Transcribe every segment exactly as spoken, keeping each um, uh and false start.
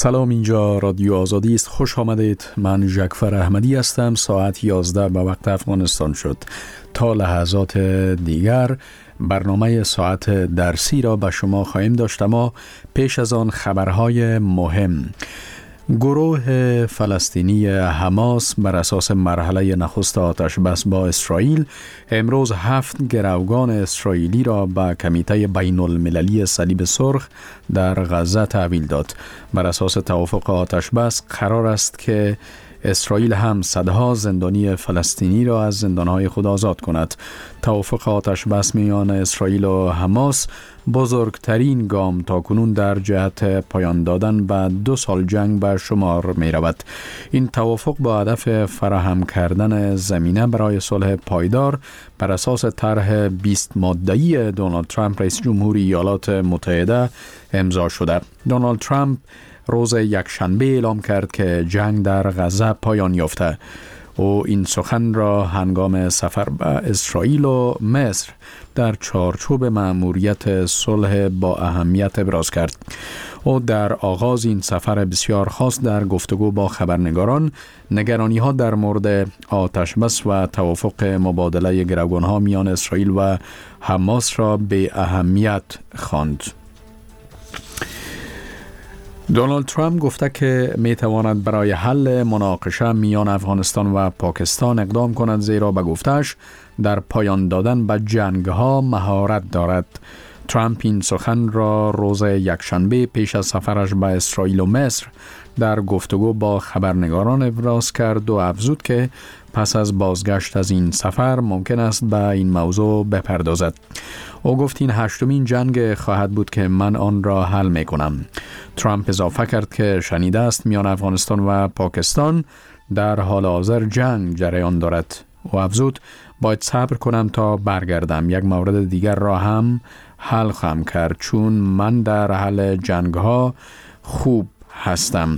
سلام، اینجا رادیو آزادی است. خوش آمدید. من جعفر احمدی هستم. ساعت یازده به وقت افغانستان شد. تا لحظات دیگر برنامه ساعت درسی را به شما خواهیم داشت، اما پیش از آن خبرهای مهم. گروه فلسطینی حماس بر اساس مرحله نخست آتش بس با اسرائیل امروز هفت گروگان اسرائیلی را به کمیته بین المللی صلیب سرخ در غزه تحویل داد. بر اساس توافق آتش بس قرار است که اسرائیل هم صدها زندانی فلسطینی را از زندانهای خود آزاد کند. توافق آتش بس میان اسرائیل و حماس بزرگترین گام تاکنون در جهت پایان دادن به دو سال جنگ به شمار می رود. این توافق با هدف فراهم کردن زمینه برای صلح پایدار بر اساس طرح بیست ماده‌ای دونالد ترامپ رئیس جمهوری ایالات متحده امضا شده. دونالد ترامپ روز یکشنبه اعلام کرد که جنگ در غزه پایان یافته. او این سخن را هنگام سفر به اسرائیل و مصر در چارچوب مأموریت صلح با اهمیت ابراز کرد. او در آغاز این سفر بسیار خاص در گفتگو با خبرنگاران نگرانی ها در مورد آتش بس و توافق مبادله گروگان ها میان اسرائیل و حماس را به اهمیت خواند. دونالد ترامپ گفته که می تواند برای حل مناقشه میان افغانستان و پاکستان اقدام کند، زیرا به گفتش در پایان دادن به جنگ ها مهارت دارد. ترامپ این سخن را روز یکشنبه پیش از سفرش به اسرائیل و مصر در گفتگو با خبرنگاران ابراز کرد و افزود که پس از بازگشت از این سفر ممکن است به این موضوع بپردازد. او گفت این هشتمین جنگ خواهد بود که من آن را حل می کنم. ترامپ اضافه کرد که شنیده است میان افغانستان و پاکستان در حال حاضر جنگ جریان دارد. او افزود باید صبر کنم تا برگردم. یک مورد دیگر را هم حل خواهم کرد، چون من در حل جنگ ها خوب هستم.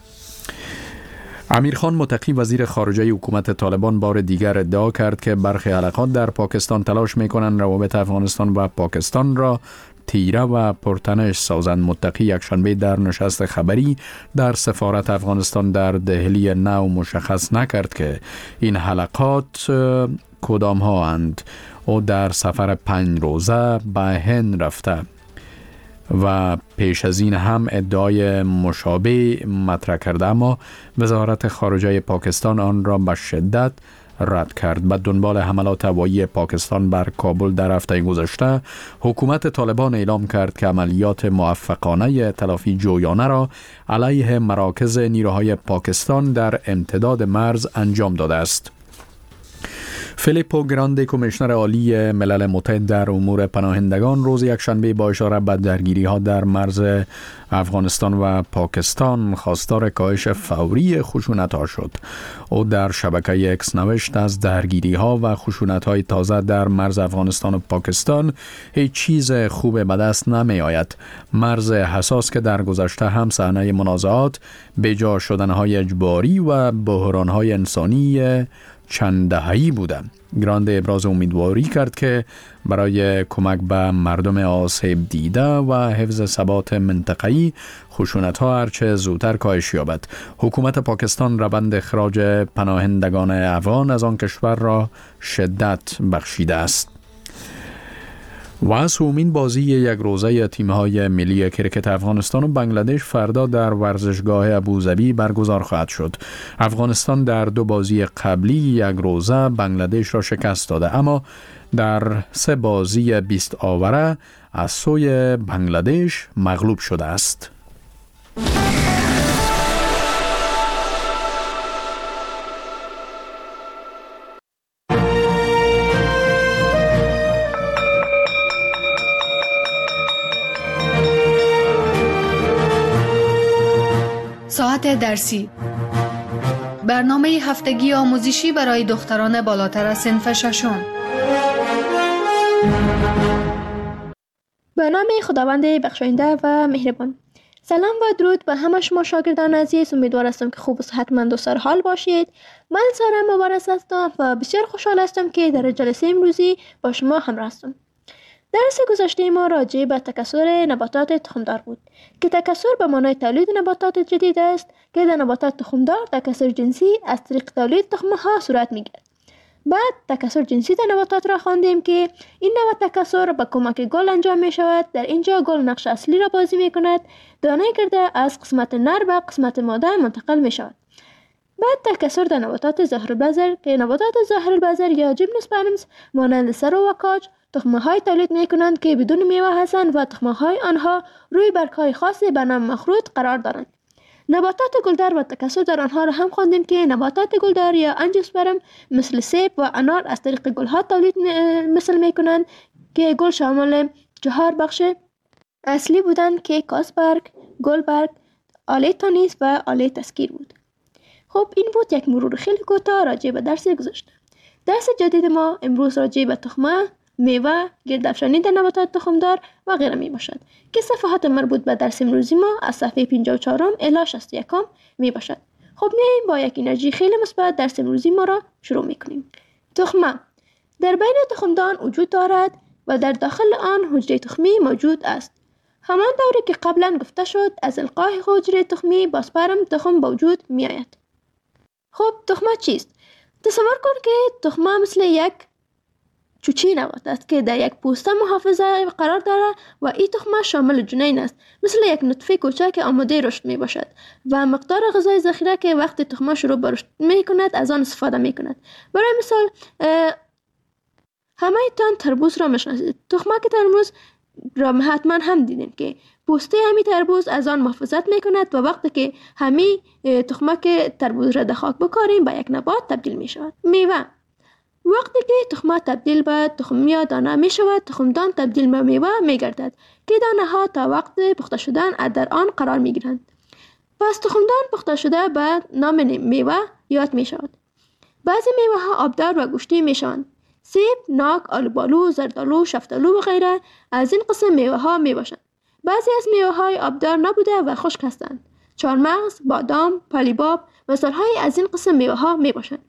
امیر خان متقی وزیر خارجه حکومت طالبان بار دیگر ادعا کرد که برخی حلقات در پاکستان تلاش می‌کنند روابط افغانستان و پاکستان را تیره و پرتنش سازند. متقی یکشنبه در نشست خبری در سفارت افغانستان در دهلی نو مشخص نکرد که این حلقات کدام ها اند. او در سفر پنج روزه به هند رفته و پیش از این هم ادعای مشابه مطرح کرده، اما وزارت خارجه پاکستان آن را به شدت رد کرد. به دنبال حملات هوایی پاکستان بر کابل در هفته گذشته، حکومت طالبان اعلام کرد که عملیات موفقانه تلافی جویانه را علیه مراکز نیروهای پاکستان در امتداد مرز انجام داده است. فیلیپو گراندی کمیشنر عالی ملل متحد در امور پناهندگان روز یکشنبه با اشاره به درگیری‌ها در مرز افغانستان و پاکستان خواستار کاهش فوری خشونت‌ها شد. او در شبکه اکس نوشت از درگیری‌ها و خشونت‌های تازه در مرز افغانستان و پاکستان هیچ چیز خوب به دست نمی‌آید. مرز حساس که در گذشته هم صحنه منازعات، بجا شدن‌های اجباری و بحران‌های انسانی چند دهه‌ای بوده. گراند ابراز امیدواری کرد که برای کمک به مردم آسیب دیده و حفظ ثبات منطقه‌ای خشونت‌ها هرچه زودتر کاهش یابد. حکومت پاکستان روند اخراج پناهندگان افغان از آن کشور را شدت بخشیده است. و سومین بازی یک روزه تیم‌های ملی کرکت افغانستان و بنگلادش فردا در ورزشگاه ابوظبی برگزار خواهد شد. افغانستان در دو بازی قبلی یک روزه بنگلادش را شکست داده، اما در سه بازی بیست آوره از سوی بنگلادش مغلوب شده است. ساعت درسی، برنامه هفتگی آموزشی برای دختران بالاتر از صنف ششم. به نام خداوند بخشاینده و مهربان. سلام و درود به همه شما شاگردان عزیز. امیدوار هستم که خوب و صحتمند و سرحال باشید. من سارا مبارز هستم و بسیار خوشحال هستم که در جلسه امروزی با شما همراه هستم. درس گذشته ما راجع به تکثر نباتات تخمدار بود که تکثر به معنای تولید نباتات جدید است که در نباتات تخمدار تکثر جنسی از طریق تولید تخمها صورت میگیرد. بعد تکثر جنسی در نباتات را خواندیم که این نوع تکثر با کمک گل انجام می شود. در اینجا گل نقش اصلی را بازی می کند. دانه گرده از قسمت نر به قسمت ماده منتقل می شود. بعد تکثر در نباتات ظاهرالبذر که نباتات ظاهرالبذر یا جیمنوسپرمز مانند سرو و کاج تخمه های تولید می کنند که بدون میوه هستند و تخمه های آنها روی برگ های خاصی به نام مخروط قرار دارند. نباتات گلدار و تکثر در آنها را هم خواندیم که نباتات گلدار یا انجیوسپرم مثل سیب و انار از طریق گلها تولید مثل می کنند که گل شامل چهار بخش اصلی بودند که کاسبرگ، گلبرگ، آله تانیس و آله تسکیر بود. خب این بود یک مرور خیلی کوتاه راجع به درس گذشته. درس جدید ما امروز راجع به تخمه، میوه، گردافشانی در نباتات تخمدار و غیره می باشد که صفحات مربوط به درس امروزی ما از صفحه پنجاه و چهار الی شصت و یک می باشد. خب میاییم با یک انرژی خیلی مثبت درس امروزی ما را شروع می کنیم. تخمه در بین تخمدان وجود دارد و در داخل آن حجره تخمی موجود است. همان دوری که قبلا گفته شد از القای حجره تخمی با سپرم تخم به وجود می آید. خب تخمه چیست؟ تصور کن که تخمه مثل یک چوچی نبات است که در یک پوسته محافظه قرار دارد و این تخمه شامل جنین است، مثل یک نطفه کوچک که آماده رشد می باشد و مقدار غذای ذخیره که وقتی تخمه شروع به رشد می کند از آن استفاده می کند. برای مثال همه تان تربوز را میشناسید. تخمه که تربوز را حتما هم دیدین که پوسته همی تربوز از آن محافظت می کند و وقتی که همی تخمه که تربوز را در خاک بکاریم به یک نبات تبدیل می شود. میوه وقتی که تخمه تبدیل به تخم یا دانه می شود، تخمدان تبدیل به میوه می گردد که دانه ها تا وقت پخته شدن در آن قرار می گیرند. پس تخمدان پخته شده به نام میوه یاد می شود. بعضی میوه ها آبدار و گوشتی می شوند. سیب، ناک، آلوبالو، زردالو، شفتالو و غیره از این قسم میوه ها می باشند. بعضی از میوه های آبدار نبوده و خشک هستند. چهارمغز، بادام، پالیباب مثال های از این قسم میوه ها می باشند.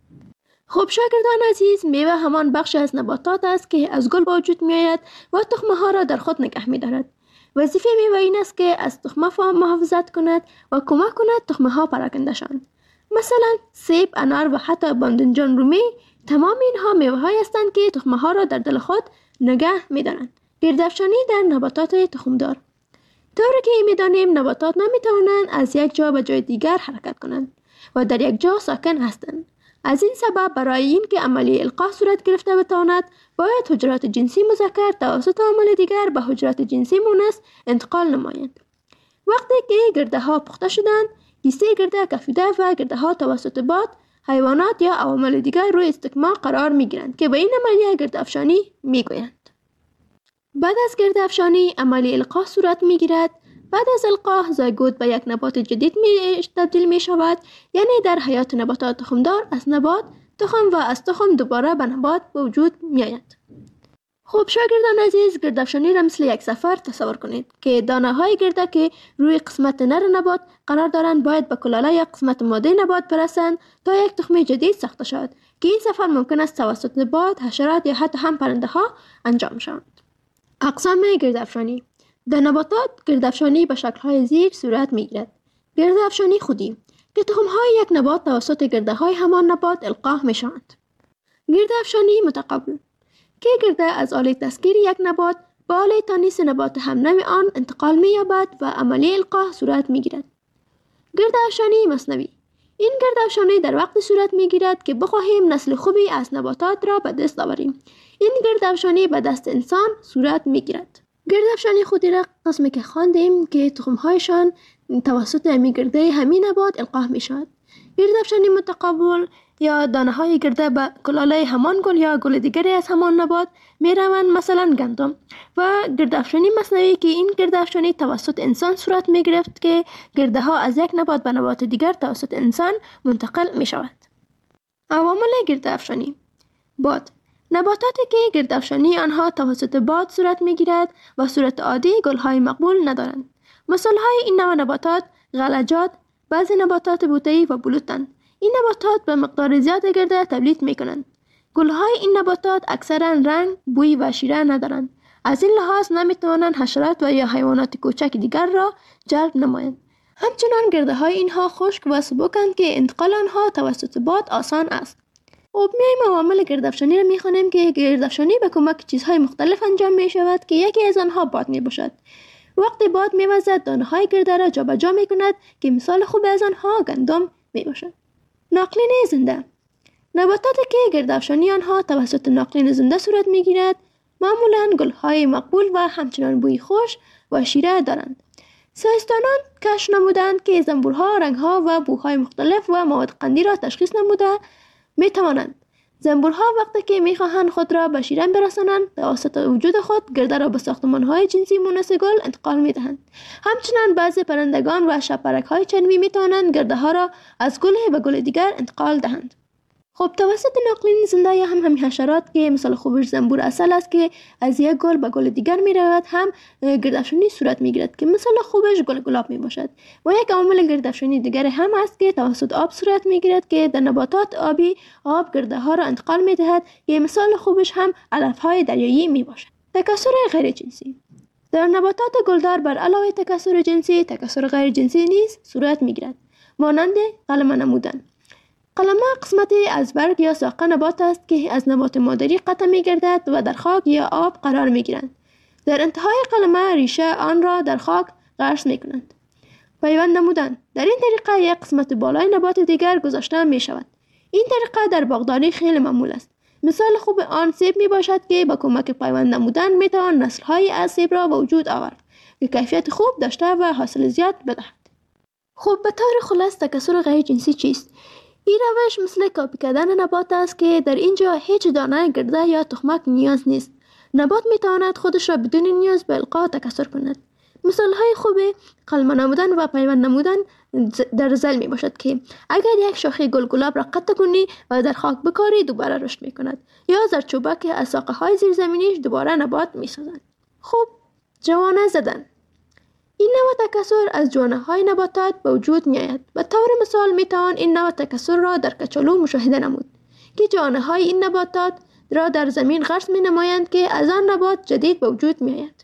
خب شاگردان عزیز، میوه همان بخش از نباتات است که از گل به وجود می آید و تخمه ها را در خود نگه می دارد. وظیفه میوه این است که از تخمه محافظت کند و کمک کند تخمه ها پراکنده شوند. مثلا سیب، انار و حتی باذنجان رومی تمام اینها میوه های هستند که تخمه ها را در دل خود نگه می دارند. گردافشانی در نباتات تخمدار. طوری که می دانیم نباتات نمی توانند از یک جا به جای دیگر حرکت کنند و در یک جا ساکن هستند. از این سبب برای این که عملیه القاح صورت گرفته بتواند باید حجرات جنسی مذکر توسط عامل دیگر به حجرات جنسی مؤنث انتقال نمایند. وقتی که گرده ها پخته شدند، کیسه گرده کفیده و گرده ها توسط باد، حیوانات یا عوامل دیگر روی استکمام قرار می گیرند که به این عملیه گردافشانی می گویند. بعد از گردافشانی عملیه القاح صورت می گیرد. بعد از القاح زایگوت به یک نبات جدید می تبدیل می شود، یعنی در حیات نباتات تخمدار از نبات تخم و از تخم دوباره به نبات به وجود می آید. خب شاگردان عزیز، گردافشانی را مثل یک سفر تصور کنید که دانه های گرده که روی قسمت نر نبات قرار دارند باید به کلاله یا قسمت ماده نبات برسند تا یک تخم جدید ساخته شود که این سفر ممکن است توسط باد، حشرات یا حتی هم پرنده ها انجام شود. اقسام گردافشانی در نباتات گردافشانی به شکل‌های زیر صورت می‌گیرد. گردافشانی خودی که تخم‌های یک نبات توسط گرده‌های همان نبات القاح می‌شوند. گردافشانی متقابل که گرده از آله تسکیر یک نبات به آله تانیس نبات همنوع آن انتقال می‌یابد و عملیه القاح صورت می‌گیرد. گردافشانی مثنوی این گردافشانی در وقت صورت می‌گیرد که بخواهیم نسل خوبی از نباتات را به دست آوریم. این گردافشانی به دست انسان صورت می‌گیرد. گردافشانی خودی را قسمی که خواندیم که تخم‌هایشان توسط همی گرده همین نبات القاح می شود. گردافشانی متقابل یا دانه های گرده به کلاله همان گل یا گل دیگری از همان نبات می روند، مثلا گندم. و گردافشانی مثنوی که این گردافشانی توسط انسان صورت می گرفت که گرده ها از یک نبات به نبات دیگر توسط انسان منتقل می شود. عوامل گردافشانی: باد. نباتاتی که گردافشانی آنها توسط باد صورت می گیرد و صورت عادی گلهای مقبول ندارند. مثال های این نوع نباتات غلجات، بعضی نباتات بوته‌ای و بلوطند. این نباتات به مقدار زیاد گرده تولید می کنند. گلهای این نباتات اکثرا رنگ، بوی و شیره ندارند. از این لحاظ نمیتوانند حشرات و یا حیوانات کوچک دیگر را جلب نمایند. همچنان گرده های اینها خشک و سبکند که انتقال آنها توسط باد آسان است. خب میایم عوامل گردافشانی را میخوانیم که گردافشانی به کمک چیزهای مختلف انجام می شود که یکی از آنها باد می باشد. وقتی باد میوزد دانه های گرده را جابجا می کند که مثال خوب از آنها گندم می باشد. ناقلین زنده نباتاتی که گردافشانی آنها توسط ناقلین زنده صورت می گیرد معمولاً گل‌های مقبول و همچنان بوی خوش و شیره دارند. ساینسدانان کشف نمودند که زنبورها رنگ‌ها و بوهای مختلف و مواد قندی را تشخیص نموده می توانند. زنبورها وقتی که می خواهند خود را به شیرین برسانند توسط وجود خود گرده را به ساختمان‌های جنسی مونس گل انتقال می دهند. همچنین بعضی پرندگان و شب‌پرک‌های چنوی می توانند گرده ها را از گل به گل دیگر انتقال دهند. خب توسط ناقلین زنده یا هم همین حشرات که مثال خوبش زنبور اصل است که از یک گل به گل دیگر می رود هم گردافشانی صورت می گیرد که مثال خوبش گل گلاب می باشد. و یک عامل گردافشانی دیگر هم است که توسط آب صورت می گیرد که در نباتات آبی آب گرده ها را انتقال می دهد که مثال خوبش هم علف های دریایی می باشد. تکثر غیر جنسی در نباتات گلدار بر علاوه تکثر جنسی تکثر غیر جنسی نیز صورت می گیرد مانند قلمه نمودن. قلمه قسمتی از برگ یا ساق نبات است که از نبات مادری قطع می گردد و در خاک یا آب قرار می گیرند. در انتهای قلمه ریشه آن را در خاک غرس می کنند. پیوند نمودن در این طریقه یک قسمت بالای نبات دیگر گذاشته می شود. این طریقه در باغداری خیلی معمول است. مثال خوب آن سیب می باشد که با کمک پیوند نمودن می توان نسل های از سیب را به وجود آورد که کیفیت خوب داشته و حاصل زیاد بدهد. خوب به طور خلاص تکثر غیر جنسی چیست؟ این روش مثل کاپی کردن نبات است که در اینجا هیچ دانه گرده یا تخمک نیاز نیست. نبات می تواند خودش را بدون نیاز به القا تکثر کند. مثال های خوب قلمه نمودن و پیوند نمودن در زل می باشد که اگر یک شاخه گل گلاب را قطع کنی و در خاک بکاری دوباره رشد می کند یا زردچوبه که از ساقه های زیرزمینیش دوباره نبات می سازند. خوب جوانه زدن این نوع تکثر از جوانه های نباتات به وجود می آید. به طور مثال می توان این نوع تکثر را در کچالو مشاهده نمود که جوانه های این نباتات را در زمین غرس می نمایند که از آن نبات جدید به وجود می آید.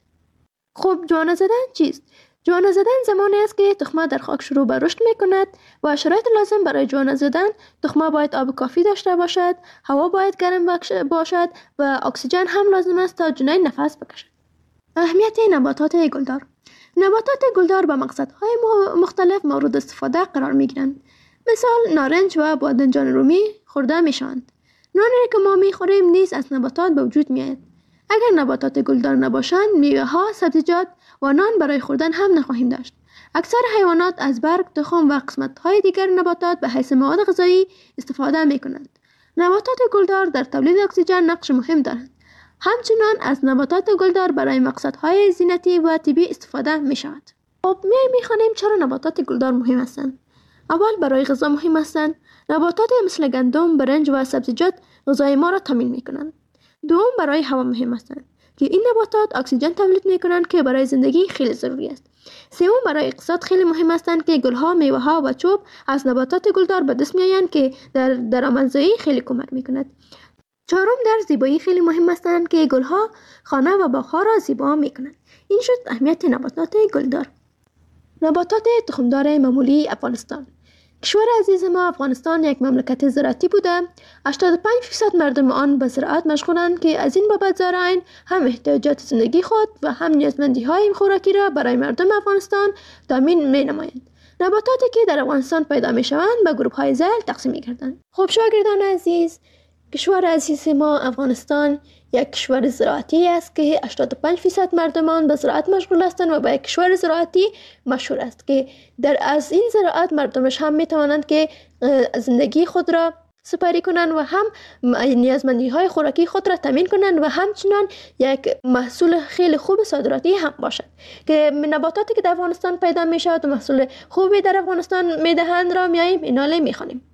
خب جوانه زدن چیست؟ جوانه زدن زمانی است که تخمه در خاک شروع به رشد می کند و شرایط لازم برای جوانه زدن تخمه باید آب کافی داشته باشد، هوا باید گرم باشد و اکسیژن هم لازم است تا جنین نفس بکشد. اهمیت نباتات گلدار نباتات گلدار به مقصدهای مختلف مورد استفاده قرار می گیرند. مثال نارنج و بادنجان رومی خورده می شوند. نانی که ما می خوریم نیز از نباتات به وجود می آید. اگر نباتات گلدار نباشند میوه ها، سبزیجات و نان برای خوردن هم نخواهیم داشت. اکثر حیوانات از برگ، تخم و قسمت های دیگر نباتات به حیث مواد غذایی استفاده می کنند. نباتات گلدار در تولید اکسیژن نقش مهم دارند. همچنان از نباتات گلدار برای مقصدهای زینتی و طبی استفاده می شود. خب میایم میخوانیم چرا نباتات گلدار مهم هستند. اول برای غذا مهم هستند. نباتات مثل گندم، برنج و سبزیجات غذای ما را تامین می کنند. دوم برای هوا مهم هستند که این نباتات اکسیژن تولید می کنند که برای زندگی خیلی ضروری است. سوم برای اقتصاد خیلی مهم هستند که گلها، میوه ها و چوب از نباتات گلدار به دست می آیند که در درآمدزایی خیلی کمک می کند. چهارم در زیبایی خیلی مهم هستند که گلها خانه و باغها را زیبا می کنند. این شد اهمیت نباتات گلدار. نباتات تخمدار معمولی افغانستان. کشور عزیز ما افغانستان یک مملکت زراعتی بوده. هشتاد و پنج درصد مردم آن به زراعت مشغولند که از این بابت زارعین هم احتیاجات زندگی خود و هم نیازمندی های خوراکی را برای مردم افغانستان تامین می نمایند. نباتاتی که در افغانستان پیدا می شوند به گروه های ذیل تقسیم می گردند. خب شاگردان عزیز، کشور عزیز ما افغانستان یک کشور زراعتی است که هشتاد و پنج درصد مردمان به زراعت مشغول هستند و به یک کشور زراعتی مشهور است که در از این زراعت مردمش هم می توانند که زندگی خود را سپری کنند و هم نیازمندی های خوراکی خود را تامین کنند و همچنان یک محصول خیلی خوب صادراتی هم باشد که نباتاتی که در افغانستان پیدا می شود و محصول خوبی در افغانستان می دهند را میاییم ایناله می خوانیم.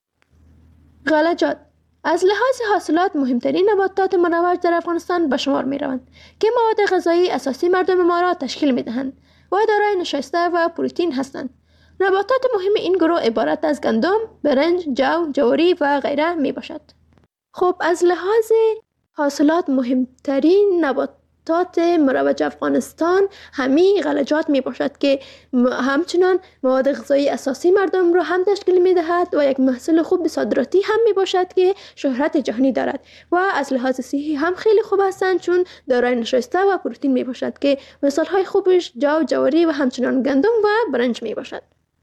غلجات از لحاظ حاصلات مهمترین نباتات مروج در افغانستان به شمار می روند که مواد غذایی اساسی مردم ما را تشکیل می دهند و دارای نشایسته و پروتئین هستند. نباتات مهم این گروه عبارت از گندم، برنج، جو، جواری و غیره می باشد. خب از لحاظ حاصلات مهمترین نبات نباتات مروج افغانستان همین غلجات می باشد که همچنان مواد غذایی اساسی مردم را هم تشکیل می دهد و یک محصول خوب صادراتی هم می باشد که شهرت جهانی دارد و از لحاظ صحی هم خیلی خوب هستند، چون دارای نشاسته و پروتئین می باشد که مثال های خوبش جو، جواری و همچنان گندم و برنج می باشد.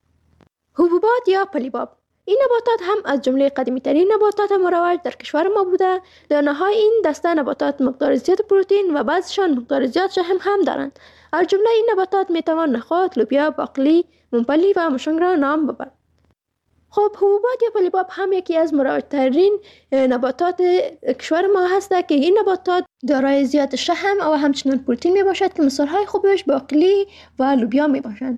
حبوبات یا پلیباب، این نباتات هم از جمله قدیمی ترین نباتات مروج در کشور ما بوده. دانه های این دسته نباتات مقدار زیاد پروتئین و بعضشان مقدار زیاد شحم هم دارند. از جمله این نباتات می توان نخود، لوبیا، باقلی، ممپلی و مشنگ را نام ببرد. خب حبوبات یا پلیباب هم یکی از مروج ترین نباتات کشور ما هسته که این نباتات دارای زیاد شحم و همچنان پروتئین می باشد که مثال های خوبش باقلی و لوبیا می باشند.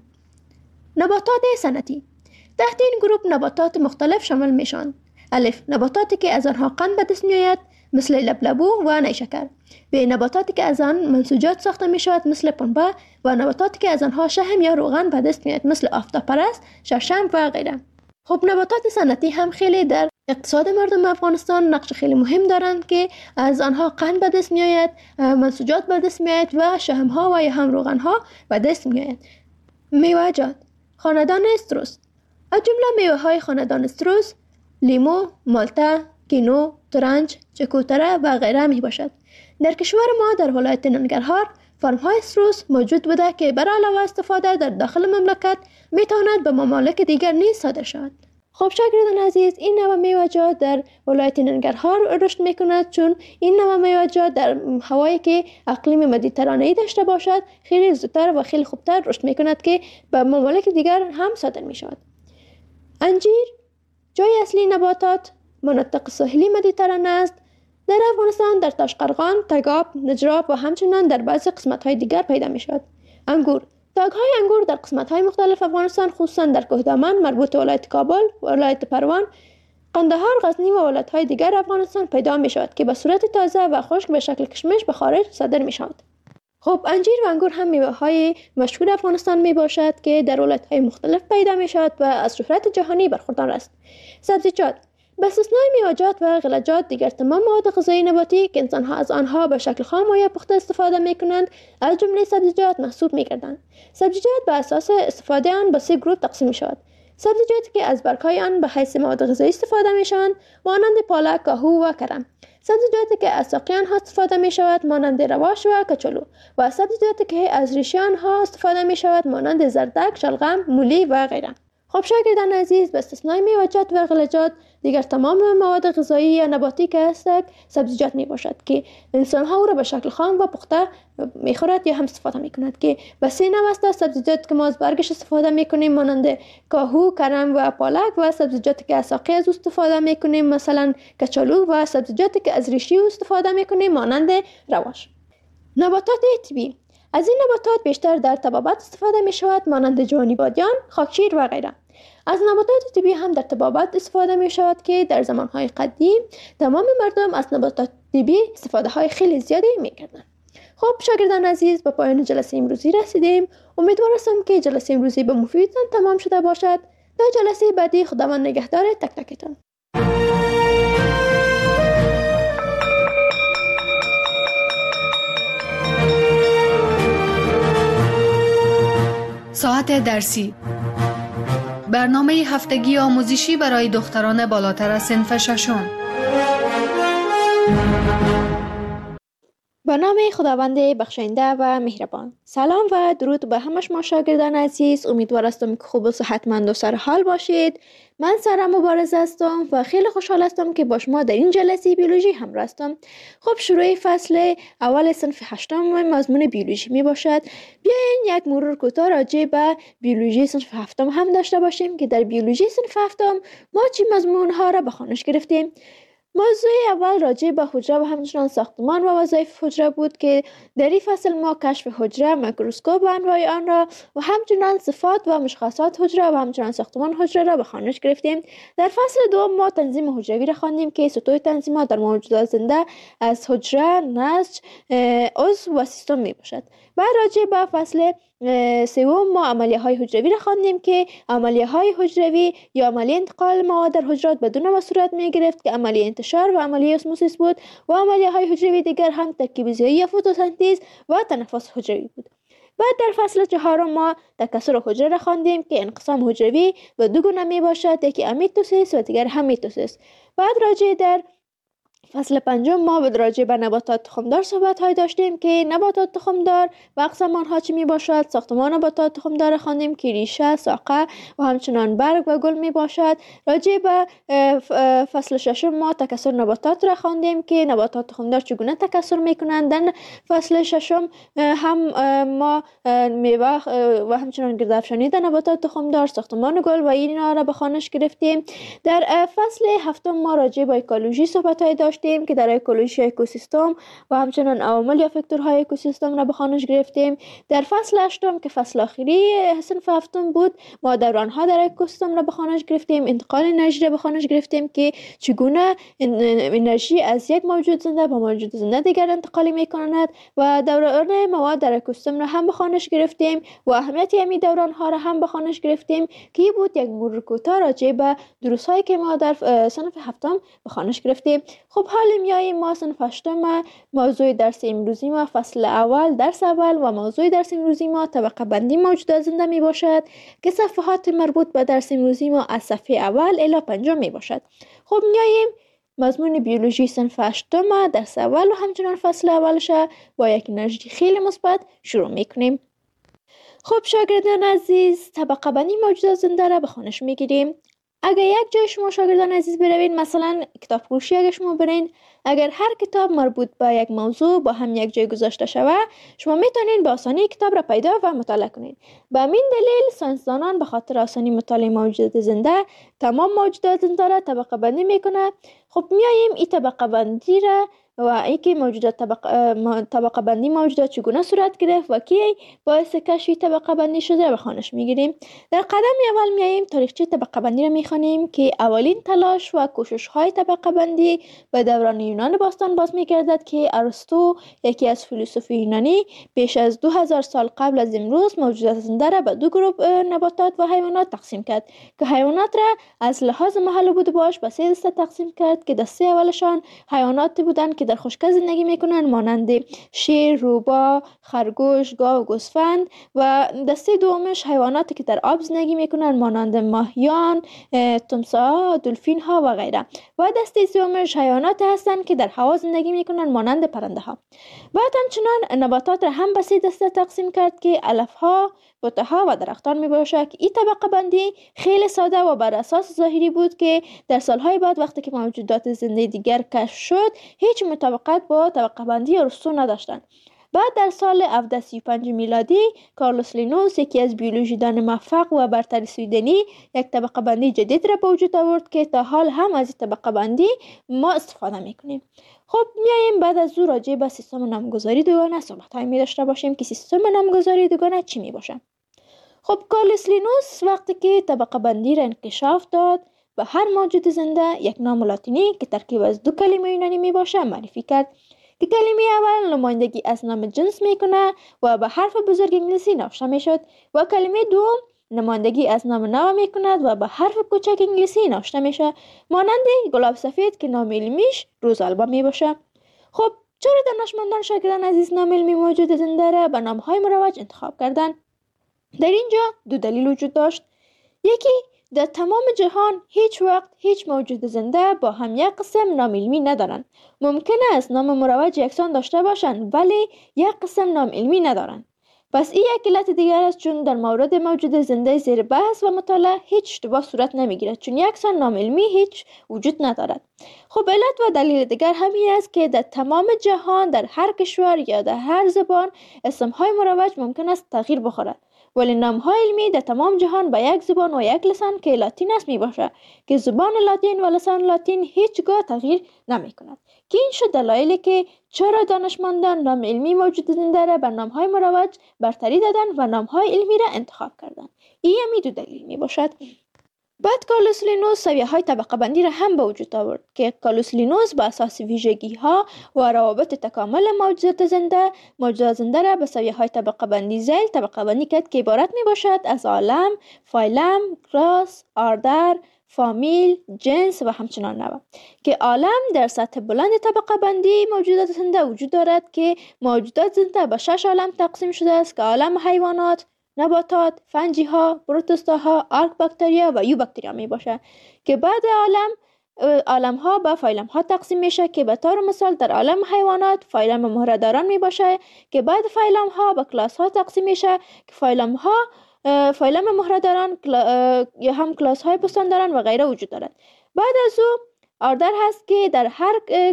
نباتات صنعتی تحت این گروه نباتات مختلف شامل میشوند. الف، نباتاتی که از آنها قند به دست میآید مثل لبلبو و نیشکر. به، نباتاتی که از آن منسوجات ساخته می شود مثل پنبه و نباتاتی که از آنها شحم یا روغن به دست میآید مثل آفتابپرست، شړشم و غیره. خب نباتات صنعتی هم خیلی در اقتصاد مردم افغانستان نقش خیلی مهم دارند که از آنها قند به دست میآید، منسوجات به دست میآید و شحم ها و یا هم روغن ها به دست میآید. میوه‌جات خاندان استروس، از جمله میوه های خاندان استروس لیمو، مالته، کینو، ترنج، چکوتره و غیره می باشد. در کشور ما در ولایت ننگرهار فرم های استروس موجود بوده که برای علاوه استفاده در داخل مملکت می تواند به ممالک دیگر نیز صادر شود. خب شاگردان عزیز، این نوع میوه‌جات در ولایت ننگرهار رشد می کند، چون این نوع میوه‌جات در هوایی که اقلیم مدیترانه‌ای داشته باشد خیلی زودتر و خیلی خوبتر رشد می کند که به ممالک دیگر هم صادر می شود. انجیر جای اصلی نباتات مناطق ساحلی مدیترانه است. در افغانستان در تاشقرغان، تگاب، نجراب و همچنان در بعضی قسمت‌های دیگر پیدا می شود. انگور تاگ‌های انگور در قسمت‌های مختلف افغانستان خصوصا در کوهدامن مربوط ولایت کابل، ولایت پروان، قندهار، غزنی و ولایت‌های دیگر افغانستان پیدا می شود که به صورت تازه و خشک به شکل کشمش به خارج صادر می شود. خب انجیر و انگور هم میوه‌های مشهور افغانستان می باشد که در ولایت‌های مختلف پیدا می شود و از شهرت جهانی برخوردار است. سبزیجات به استثنای میوه‌جات و غلجات دیگر تمام مواد غذایی نباتی که انسان‌ها از آنها به شکل خام و یا پخته استفاده می‌کنند از جمله سبزیجات محسوب می‌گردند. سبزیجات به اساس استفاده آن به سه گروه تقسیم می‌شود. سبزیجاتی که از برگ‌های آن به حیث مواد غذایی استفاده می‌شوند مانند پالک، کاهو و کرم. سبزیجاتی که از ساقه آنها استفاده می‌شود مانند رواش و کچالو و سبزیجاتی که از ریشه آنها استفاده می‌شود مانند زردک، شلغم، مولی و غیره. خب شاگردان عزیز، به استثنای میوه‌جات و غلجات دیگر تمام مواد غذایی یا نباتی که هستند سبزیجات می باشد که انسان ها او را به شکل خام و پخته می خورد یا هم استفاده می کند که به سه نوع است. سبزیجات که ما از برگش استفاده می کنیم مانند کاهو، کرم و پالک و سبزیجاتی که از ساقه از استفاده می کنیم مثلا کچالو و سبزیجاتی که از ریشه استفاده می کنیم مانند رواش. نباتات طبی از این نباتات بیشتر در طبابت استفاده می شود مانند جوانی بادیان، خاکشیر و غیره. از نباتات طبی هم در طبابت استفاده می شود که در زمانهای قدیم تمام مردم از نباتات طبی استفاده های خیلی زیادی می کردن. خب شاگردان عزیز، به پایان جلسه امروزی رسیدیم. امیدوار هستم که جلسه امروزی به مفیدتان تمام شده باشد. تا جلسه بعدی، خداوند نگهدار تک تکتان. ساعت درسی، برنامه هفتگی آموزشی برای دختران بالاتر از صنف ششم. به نام خداوند بخشنده و مهربان. سلام و درود به همه شما شاگردان عزیز. امیدوار هستم که خوب و صحتمند و سرحال باشید. من سارا مبارز هستم و خیلی خوشحال هستم که با شما در این جلسه بیولوژی همراه هستم. خب شروع فصل اول صنف هشتم مضمون بیولوژی می باشد. بیاین یک مرور کوتاه راجع به بیولوژی صنف هفتم هم داشته باشیم که در بیولوژی صنف هفتم ما چی مضمون ها را به خوانش گرفتیم. موضوع اول راجع به حجره و همچنان ساختمان و وظایف حجره بود که در این فصل ما کشف حجره، میکروسکوپ و انواع آن را و همچنان صفات و مشخصات حجره و همچنان ساختمان حجره را به خوانش گرفتیم. در فصل دوم ما تنظیم حجروی را خواندیم که سطوح تنظیمات در موجودات زنده از حجره، نسج، عضو و سیستم می باشد. بعد راجع به فصل سوم ما عملیه های حجروی را خواندیم که عملیه های حجروی یا عملیه انتقال مواد در حجرات به دو نوع صورت می گرفت که عملیه انتشار و عملیه اسموسیس بود و عملیه های حجروی دیگر هم ترکیب زیایی یا فتوسنتز و تنفس حجروی بود. بعد در فصل چهارم ما تکثر حجره را خواندیم که انقسام حجروی به دو گونه می باشد، یکی امیتوسیس و دیگر هم میتوسیس. بعد راجع در فصل پنجم ما به راجع به نباتات تخمدار صحبت های داشتیم که نباتات تخمدار و اقسام آنها چی می باشد. ساختمان نباتات تخمدار خواندیم که ریشه، ساقه و همچنان برگ و گل می باشد. راجع به فصل ششم ما تکثر نباتات را خواندیم که نباتات تخمدار چگونه تکثر می کنند. در فصل ششم هم ما میوه و همچنان گردافشانی در نباتات تخمدار، ساختمان گل و اینا را به خوانش گرفتیم. در فصل هفتم ما راجع به اکولوژی صحبت های داشتیم که در اکولوژی اکوسیستم و همچنان عوامل یا فاکتورهای اکوسیستم را به خوانش گرفتیم. در فصل هشتم که فصل آخری صنف هفتم بود ما دورانها در اکوسیستم را به خوانش گرفتیم، انتقال انرژی را به خوانش گرفتیم که چگونه انرژی از یک موجود زنده به موجود زنده دیگر انتقال می کند و دوران مواد در اکوسیستم را هم به خوانش گرفتیم و اهمیت همین دورانها را هم به خوانش گرفتیم که بود یک مرور کوتاه راجع به دروس‌هایی که ما در صنف هفتم به خوانش گرفتیم. خب حال میاییم ما صنف هشتم موضوع درس امروزی ما فصل اول درس اول و موضوع درس امروزی ما طبقه بندی موجودات زنده می باشد که صفحات مربوط به درس امروزی ما از صفحه اول الی پنجم می باشد. خب میاییم مضمون بیولوژی صنف هشتم درس اول و همچنان فصل اولش با یک انرژی خیلی مثبت شروع میکنیم. خب شاگردان عزیز طبقه بندی موجودات زنده را به خوانش میگیریم. اگر یک جای شما شاگردان عزیز بروین، مثلا کتاب فروشی اگر شما برین، اگر هر کتاب مربوط به یک موضوع با هم یک جای گذاشته شوه شما میتونین به آسانی کتاب را پیدا و مطالعه کنین. به همین دلیل ساینسدانان به خاطر آسانی مطالعه موجودات زنده تمام موجودات زنده را طبقه بندی میکنه. خب میاییم این طبقه بندی را و اینکه موجودات طبقه, طبقه بندی موجودات چگونه صورت گرفت و کی باعث کشف طبقه بندی شده به خوانش میگیریم. در قدم اول میاییم تاریخچه طبقه بندی را میخوانیم که اولین تلاش و کوشش های طبقه بندی به دوران یونان باستان باز میگردد که ارسطو یکی از فیلسوف یونانی بیش از دو هزار سال قبل از امروز موجودات زنده را به دو گروه نباتات و حیوانات تقسیم کرد که حیوانات را از لحاظ محل بود باش به سه دسته تقسیم کرد که دسته اولشان حیواناتی بودند که در خشکی زندگی میکنن مانند شیر، روباه، خرگوش، گاو و گوسفند و دسته دومش حیواناتی که در آب زندگی میکنن مانند ماهیان، تمساح، دلفین ها و غیره و دسته سومش حیواناتی هستند که در هوا زندگی میکنن مانند پرنده ها. بعد همچنان نباتات را هم به سه دسته تقسیم کرد که علف ها، بوته ها و درختان می باشد که این طبقه بندی خیلی ساده و بر اساس ظاهری بود که در سالهای بعد وقتی که موجودات زنده دیگر کشف شد هیچ مطابقت با طبقه بندی ارسطو نداشتند. بعد در سال هفتصد و سی و پنج میلادی کارلوس لینوس یکی از بیولوژیدان موفق و برتر سویدنی یک طبقه بندی جدید را به وجود آورد که تا حال هم از این طبقه بندی ما استفاده میکنیم. خب میاییم بعد از او راجع به سیستم نامگذاری دوگانه صحبت های می داشته باشیم که سیستم نامگذاری دوگانه چی می باشه. خب کارلوس لینوس وقتی که طبقه بندی را انکشاف داد به هر موجود زنده یک نام لاتینی که ترکیب از دو کلمه یونانی می باشه معرفی کرد که کلمه اول نمایندگی از نام جنس میکنه و به حرف بزرگ انگلیسی نوشته میشد و کلمه دوم نمایندگی از نام نو میکند و به حرف کوچک انگلیسی نوشته میشه مانند گلاب سفید که نام علمیش روزالبا می باشه. خب چرا دانشمندان شاگردان عزیز نام علمی موجود زنده را به نامهای مروج انتخاب کردند؟ در اینجا دو دلیل وجود داشت. یکی در تمام جهان هیچ وقت هیچ موجود زنده با هم یک قسم نام علمی ندارند. ممکن است نام مروج یکسان داشته باشند ولی یک قسم نام علمی ندارند. پس این یک علت دیگر است چون در مورد موجود زنده زیر بحث و مطالعه هیچ اشتباه صورت نمیگیرد چون یکسان نام علمی هیچ وجود ندارد. خب علت و دلیل دیگر همین است که در تمام جهان در هر کشور یا در هر زبان اسمهای مروج ممکن است تغییر بخورد ولی نام‌های علمی در تمام جهان با یک زبان و یک لسان که لاتین است می باشه که زبان لاتین و لسان لاتین هیچگاه تغییر نمی کند که این شد دلایلی که چرا دانشمندان نام علمی موجود زنده را بر نام‌های مروج برتری دادن و نام‌های علمی را انتخاب کردند. این همی دو دلیل می باشد. بعد کارلوس لینوس سویه‌های طبقه بندی را هم به وجود آورد که کارلوس لینوس به اساس ویژگی‌ها و روابط تکامل موجودات زنده موجودات زنده را به سویه‌های طبقه بندی ذیل طبقه بندی کرد که عبارت میباشد از عالم، فایلم، کلاس، آردر، فامیل، جنس و همچنان نوع. که عالم در سطح بلند طبقه بندی موجودات زنده وجود دارد که موجودات زنده به شش عالم تقسیم شده است که عالم حیوانات، نباتات، فنجی‌ها، پروتوستاها، آرک باکتریا و یو باکتریا می باشه که بعد عالم عالم ها به فایلم ها تقسیم میشه که به طور مثال در عالم حیوانات فایلم مهره‌داران می باشه که بعد فایلم ها به کلاس ها تقسیم میشه که فایلم ها فایلم مهره‌داران یا هم کلاس های پستانداران و غیره وجود دارد. بعد از او آردر هست که در هر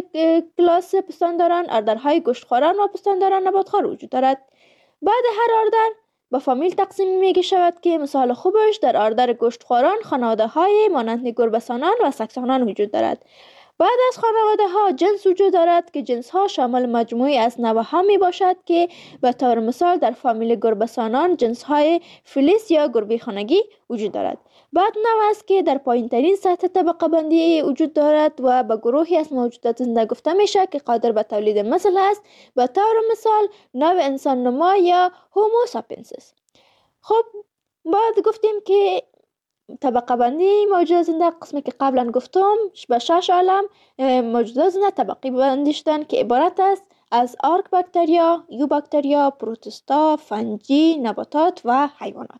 کلاس پستانداران آردرهای گوشتخواران و پستانداران نباتخوار وجود دارد. بعد هر آردر با فامیل تقسیم میگه شود که مثال خوبش در آردر گوشتخواران خانواده های مانند گربه‌سانان و سگسانان وجود دارد. بعد از خانواده ها جنس وجود دارد که جنس ها شامل مجموعی از نوع ها می باشد که به طور مثال در فامیل گربه‌سانان جنس های فلیس یا گربه خانگی وجود دارد. بعد نوع است که در پایین ترین سطح طبقه بندی وجود دارد و به گروهی از موجودات زنده گفته میشه که قادر به تولید مثل است، به طور مثال نوع انسان نما یا هومو ساپینسیس. خب بعد گفتیم که طبقه بندی موجودات زنده قسمی که قبلا گفتم به شش عالم موجودات زنده طبقه بندی شدن که عبارت است از آرک باکتریا، یو باکتریا، پروتوستا، فنجی، نباتات و حیوانات.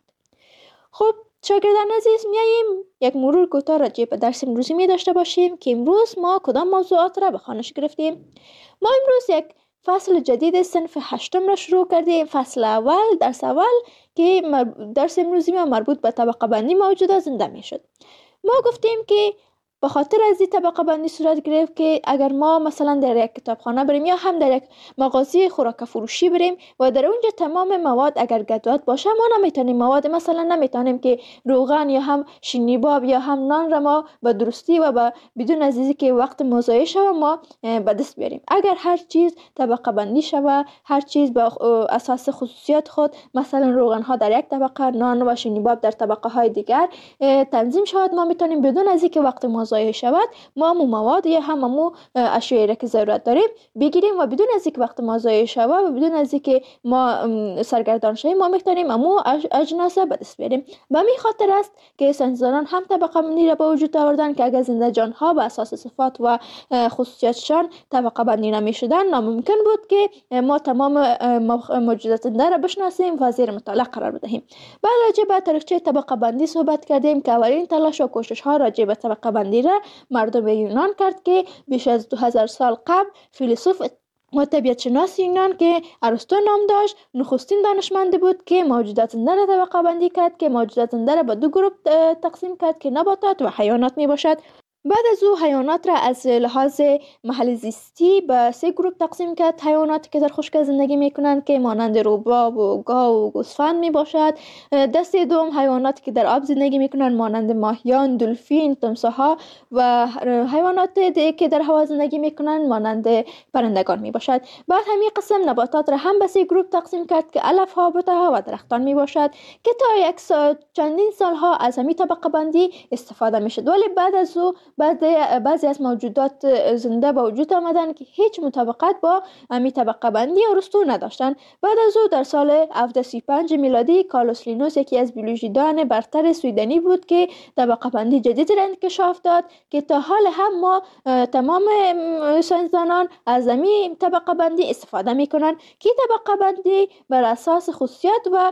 خب شاگردان عزیز، میاییم یک مرور کوتاه راجع به درس امروزی می داشته باشیم که امروز ما کدام موضوعات را به خوانش گرفتیم. ما امروز یک فصل جدید صنف هشتم را شروع کردیم. فصل اول، درس اول که درس امروزی ما مربوط به طبقه بندی موجودات زنده می شد. ما گفتیم که به خاطر از این طبقه بندی صورت گرفت که اگر ما مثلا در یک کتابخانه بریم یا هم در یک مغازه خوراک فروشی بریم و در اونجا تمام مواد اگر گدوات باشه، ما نمیتونیم مواد مثلا نمیتونیم که روغن یا هم شینیباب یا هم نان را ما به درستی و به بدون از اینکه که وقت مضایع شوه ما به دست بیاریم. اگر هر چیز طبقه بندی شوه، هر چیز به اساس خصوصیات خود، مثلا روغن ها در یک طبقه، نان و شینیباب در طبقه های دیگر تنظیم شود، ما میتونیم بدون از اینکه وقت ضایع شود ما مو مواد یا هم مو اشیایی را که ضرورت داریم بگیریم و بدون از اینکه وقت ما ضایع شود و بدون از اینکه ما سرگردان شویم ما میتونیم مو اجناس به دست بیاریم. به همین خاطر است که ساینسدانان هم طبقه بندی را به وجود آوردن که اگر زنده جان ها به اساس صفات و خصوصیاتشان طبقه بندی نمیشدن، ناممکن بود که ما تمام موجودات زنده را بشناسیم و زیر مطالعه قرار بدهیم. بعد راجع به تاریخچه طبقه بندی صحبت کردیم که اولین تلاش و کوشش ها راجع به طبقه بندی را مردم یونان کرد که بیش از دو هزار سال قبل فیلسوف و طبیعت شناس یونان که ارسطو نام داشت نخستین دانشمند بود که موجودات زنده را طبقه بندی کرد که موجودات زنده را به دو گروه تقسیم کرد که نباتات و حیوانات می باشد. بعد از او حیوانات را از لحاظ محل زیستی به سه گروه تقسیم کرد. حیواناتی که در خشکی زندگی میکنند که مانند روباب و گاو و گوسفند می باشد. دسته دوم حیواناتی که در آب زندگی میکنند مانند ماهیان، دلفین، تمساح‌ها و حیوانات دیگه که در هوا زندگی میکنند مانند پرندگان می باشد. بعد همین قسم نباتات را هم به سه گروه تقسیم کرد که علف ها، بوته و درختان می باشد که تا یک سال چندین سالها از همین طبقه بندی استفاده میشد. ولی بعد از او بعد بعضی از موجودات زنده به وجود آمدن که هیچ مطابقت با امی طبقه بندی ارسطو نداشتن. بعد از او در سال هفتصد و سی و پنج میلادی کارلوس لینوس یکی از بیولوژیدان برتر سویدنی بود که طبقه بندی جدید را انکشاف داد که تا حال هم ما تمام ساینسدانان از امی طبقه بندی استفاده میکنن که طبقه بندی بر اساس خصوصیات و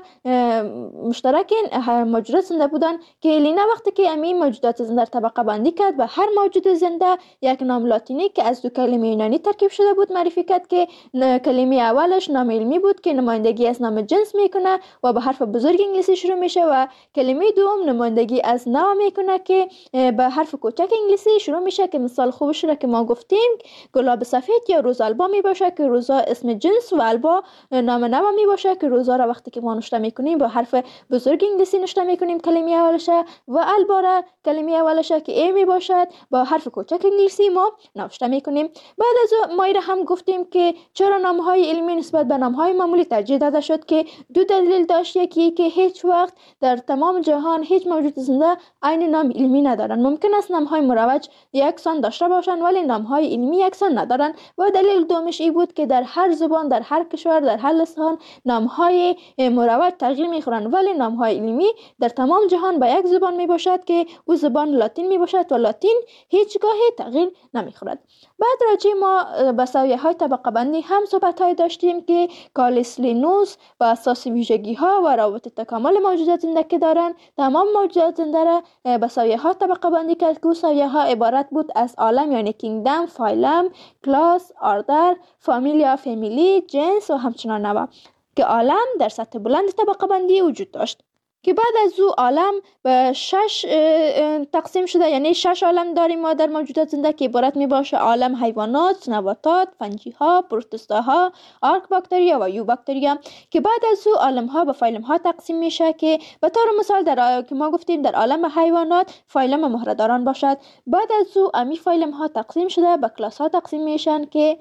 مشترک موجودات زنده بودن که لینا وقتی که امی موجودات زنده طبقه بندی کرد و هر موجود زنده یک نام لاتینی که از دو کلمه یونانی ترکیب شده بود معرفی کرد که کلمه اولش نام علمی بود که نمایندگی از نام جنس میکنه و به حرف بزرگ انگلیسی شروع میشه و کلمه دوم نمایندگی از نوع میکنه که به حرف کوچک انگلیسی شروع میشه که مثال خوبش را که ما گفتیم گلاب سفید یا روز البا میباشه که روزا اسم جنس و البا نام نوع میباشه که روزا را وقتی که ما نوشته میکنیم با حرف بزرگ انگلیسی نوشته میکنیم کلمه اولش و البا را کلمه اولش که ای میباشه باشد با حرف کوچک انگلیسی ما نوشته میکنیم. بعد از مایره هم گفتیم که چرا نامهای علمی نسبت به نامهای معمولی ترجیح داده شد که دو دلیل داشت. یکی که هیچ وقت در تمام جهان هیچ موجود زنده عین نام علمی ندارن. ممکن است نامهای مروج یکسان داشته باشند ولی نامهای علمی یکسان ندارن. و دلیل دومش این بود که در هر زبان، در هر کشور، در هر لسان نامهای مروج تغییر میخورند ولی نامهای علمی در تمام جهان به یک زبان می باشد که او زبان لاتین می باشد و لاتین هیچگاه تغییر نمیخورد. بعد راجع ما به سویه های طبقه بندی هم صحبت های داشتیم که کالیس لینوس و اساس ویژگی ها و روابط تکامل موجودات زنده که دارند. تمام موجودات زنده را به سویه ها طبقه بندی کرد که او سویه ها عبارت بود از عالم یعنی کینگدم، فایلم، کلاس، آردر، فامیلیا، فامیلی، جنس و همچنان نوع که عالم در سطح بلند طبقه بندی وجود داشت که بعد از او عالم به شش تقسیم شده. یعنی شش عالم داریم ما در موجودات زنده که عبارت می باشه عالم حیوانات، نباتات، فنجی ها، پروتوستا ها، آرک باکتریا و یو باکتریا که بعد از او عالم ها به فایلم ها تقسیم میشه که به طور مثال در که ما گفتیم در عالم حیوانات فایلم مهره‌داران باشد. بعد از او امی فایلم ها تقسیم شده به کلاس ها تقسیم میشن که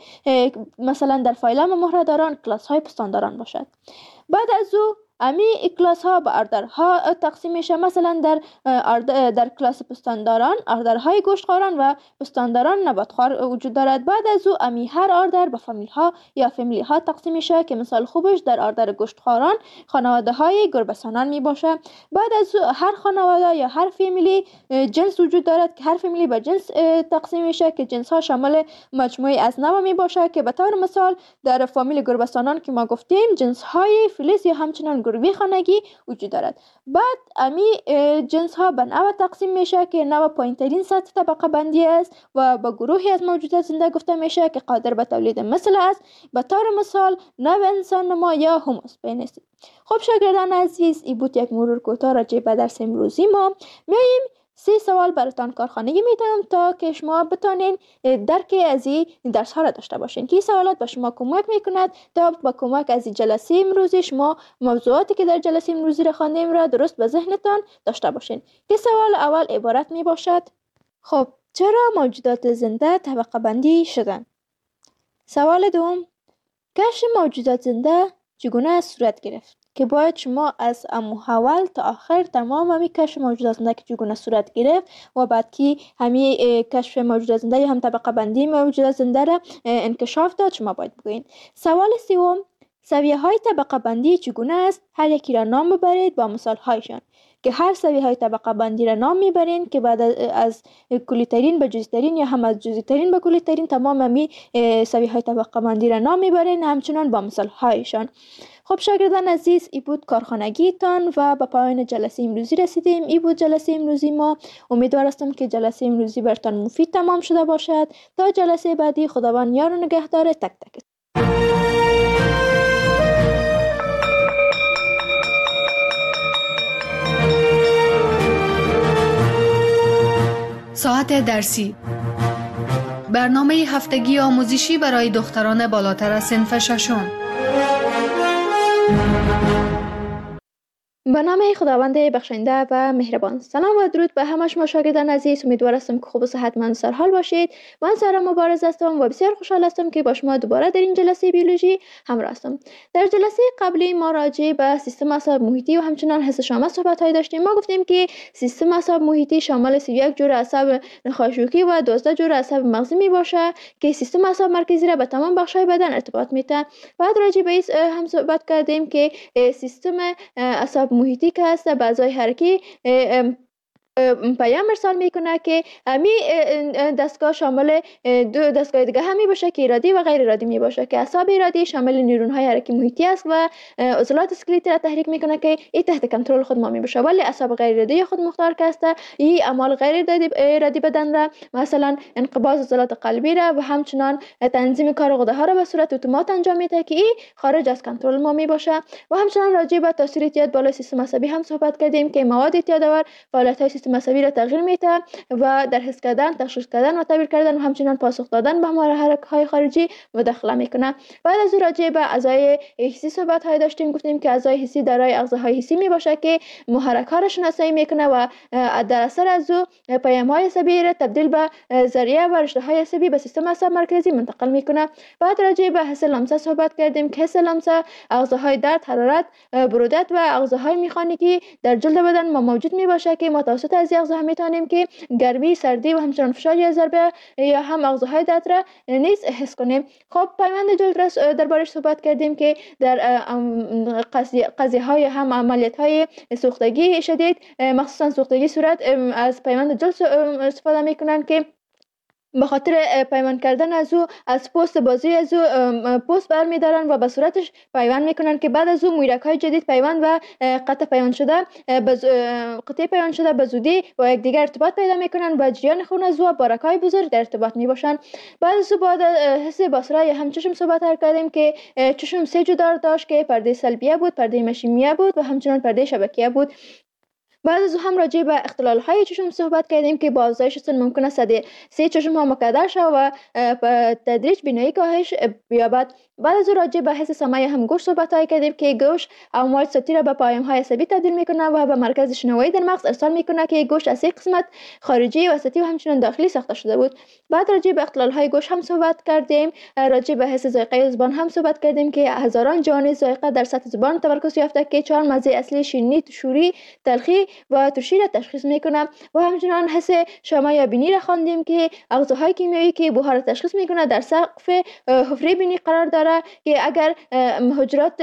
مثلا در فایلم مهره‌داران کلاس های پستانداران باشد. بعد از او امی کلاس ها به اردرها تقسیم میشه. مثلا در در کلاس پستانداران اردرهای گوشتخواران و پستانداران نباتخوار وجود دارد. بعد از او امی هر اردر به فامیل ها یا فامیلی ها تقسیم میشه که مثال خوبش در اردر گوشتخواران خانواده های گربه‌سانان می باشه. بعد از او هر خانواده یا هر فامیلی جنس وجود دارد که هر فامیلی به جنس تقسیم میشه که جنس ها شامل مجموعه از نوع می باشه که به طور مثال در فامیل گربه‌سانان که ما گفتیم جنس های فلیس یا همچنان گروه خانگی وجود دارد. بعد امی جنس ها به نوع تقسیم میشه که نوع پایین‌ترین سطح طبقه بندی است و به گروهی از موجودات زنده گفته میشه که قادر به تولید مثل است. به طور مثال نوع انسان نما یا هوموسپینس. خب شاگردان عزیز، این بود یک مرور کوتاه راجع به درس امروزی ما. میایم سه سوال براتان کارخانگی میدم تا که شما بتانین درک از این درس ها را داشته باشین که این سوالات به شما کمک میکند تا با کمک از این جلسه امروزی شما موضوعاتی که در جلسه امروزی را خواندیم را درست به ذهنتان داشته باشین. که سوال اول عبارت می باشد: خب چرا موجودات زنده طبقه بندی شدن؟ سوال دوم: کشف موجودات زنده چگونه صورت گرفت؟ که باید شما از امو اول تا آخر تمام همی کشف موجودات زنده که چگونه صورت گرفت و بعد که همی کشف موجودات زنده یا هم طبقه بندی موجودات زنده را انکشاف داد شما باید بگوین. سوال سوم: سویه های طبقه بندی چگونه است؟ هر یکی را نام ببرید با مثال هایشان که هر سویه های طبقه بندی را نام میبرین که بعد از کلی ترین به جزئی ترین یا هم از جزئی ترین به کلی ترین تمام همی سویه های طبقه بندی را نام میبرین همچنان با مثال هایشان. خب شاگردان عزیز، ای بود کارخانگی تان و به پایان جلسه امروزی رسیدیم. ای بود جلسه امروزی ما. امیدوار هستم که جلسه امروزی برتان مفید تمام شده باشد. تا جلسه بعدی خداوند یار و نگهدار تک تک. ساعت درسی، برنامه هفتگی آموزشی برای دختران بالاتر از صنف ششم. به نام خداوند بخشنده و مهربان. سلام و درود به همه شما شاگردان عزیز. امیدوار هستم که خوب و صحتمند و سرحال باشید. من سارا مبارز هستم و بسیار خوشحال هستم که با شما دوباره در این جلسه بیولوژی همراه هستم. در جلسه قبلی ما راجع به سیستم اعصاب محیطی و همچنان حس شامل صحبت های داشتیم. ما گفتیم که سیستم اعصاب محیطی شامل سی و یک جور اعصاب نخاشوکی و دوازده جور اعصاب مغزی می باشه که سیستم اعصاب مرکزی را به تمام بخش‌های بدن ارتباط میده. بعد راجع به این هم صحبت کردیم که سیستم اعصاب محیطی که هست به اعضای حرکی پیام ارسال میکنه که امی دستگاه شامل دو دستگاه دیگه هم می باشه که ارادی و غیر ارادی می باشه که اعصاب ارادی شامل نیورون های حرکی محیطی است و عضلات اسکلتی را تحریک میکنه که این تحت کنترل خود ما می باشه. ولی اعصاب غیر ارادی خود مختار که است این اعمال غیر ارادی بدن را مثلا انقباض عضلات قلبی را و همچنان تنظیم کار غده ها را به صورت اتومات انجام میده که این خارج از کنترل ما می باشه. و همچنان راجع به تاثیر اعتیاد بالای سیستم عصبی هم صحبت کردیم که مواد اعتیادآور فعالیت های سیستم عصبی را تغییر میده و در حس کردن، تشخیص کردن و تعبیر کردن و همچنین پاسخ دادن به محرک های خارجی مداخله میکنه. بعد از راجع به اعضای حسی صحبت های داشتیم، گفتیم که اعضای حسی دارای اغزاهای حسی می باشه که محرک ها را شناسایی میکنه و در اثر از او پیام های عصبی را تبدیل به ذریعه و رشته های عصبی به سیستم عصب مرکزی منتقل میکنه. بعد راجع به حس لمسه صحبت کردیم که حس لمسه اغزاهای درد، حرارت، برودت و اغزاهای میخانیکی در جلد بدن ما موجود می باشه که ما توسط از اغزاها میتونیم که گرمی، سردی و همچنین فشار یا ضربه یا هم اغزاهای درد را نیز حس کنیم. خب پیوند جلد را دربارش صحبت کردیم که در قضیه های هم عملیات های سوختگی شدید، مخصوصا سوختگی صورت، از پیوند جلد استفاده میکنن که به خاطر پیوند کردن از او از پوست بازوی از او پوست برمیدارن و به صورتش پیوند میکنن که بعد از او مویرک های جدید پیوند و قطع پیوند شده قطعه پیوند شده به زودی با یکدیگر ارتباط پیدا میکنن و جریان خون از او با رگ های بزرگ در ارتباط میباشن. بعد از او بعد حس بصره یا هم چشم صحبت کردیم که چشم سه جدار داشت که پرده سلبیه بود، پرده مشیمیه بود و همچنین پرده شبکیه بود. بعد از هم راجع به اختلال های چشم صحبت کردیم که با افزایش سن ممکن است سه چشم ها مکدر شود و به تدریج بینایی کاهش بیابد. بعد از راجع به حس سمعی هم گوش صحبت های کردیم که گوش امواج صوتی را به پیام های عصبی تبدیل میکنه و به مرکز شنوایی در مغز ارسال میکنه که گوش از سه قسمت خارجی، وسطی و همچنین داخلی ساخته شده بود. بعد راجع به اختلال های گوش هم صحبت کردیم. راجع به حس ذائقه زبان هم صحبت کردیم که هزاران جهان ذائقه در سطح زبان تمرکز یافته که چهار مزه اصلی شیرینی، شوری، تلخی و ترشی را تشخیص میکنه. و همچنین حس شما یا بینی را خواندیم که اغزاهای کیمیایی که بوها را تشخیص میکنه در سقف حفره بینی قرار داره که اگر حجرات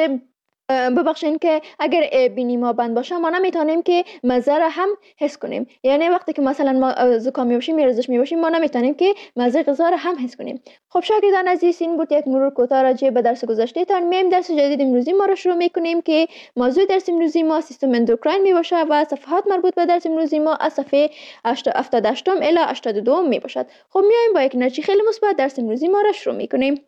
ببخشین که اگر بینی ما بند باشه ما نمیتونیم که مزه را هم حس کنیم. یعنی وقتی که مثلا ما زکامی باشیم، میرزش میباشیم، ما نمیتونیم که مزه غذا را هم حس کنیم. خب شاگردان عزیز، این بود یک مرور کوتاه راجع به درس گذشته تان. میم درس جدید امروزی ما را شروع میکنیم که موضوع درس امروزی ما سیستم اندوکراین میباشه و صفحات مربوط به درس امروزی ما از صفحه هفتاد و هشت الی هشتاد و دو میباشد. خب میایم با یک نتیجه خیلی مثبت درس امروزی ما را شروع میکنیم.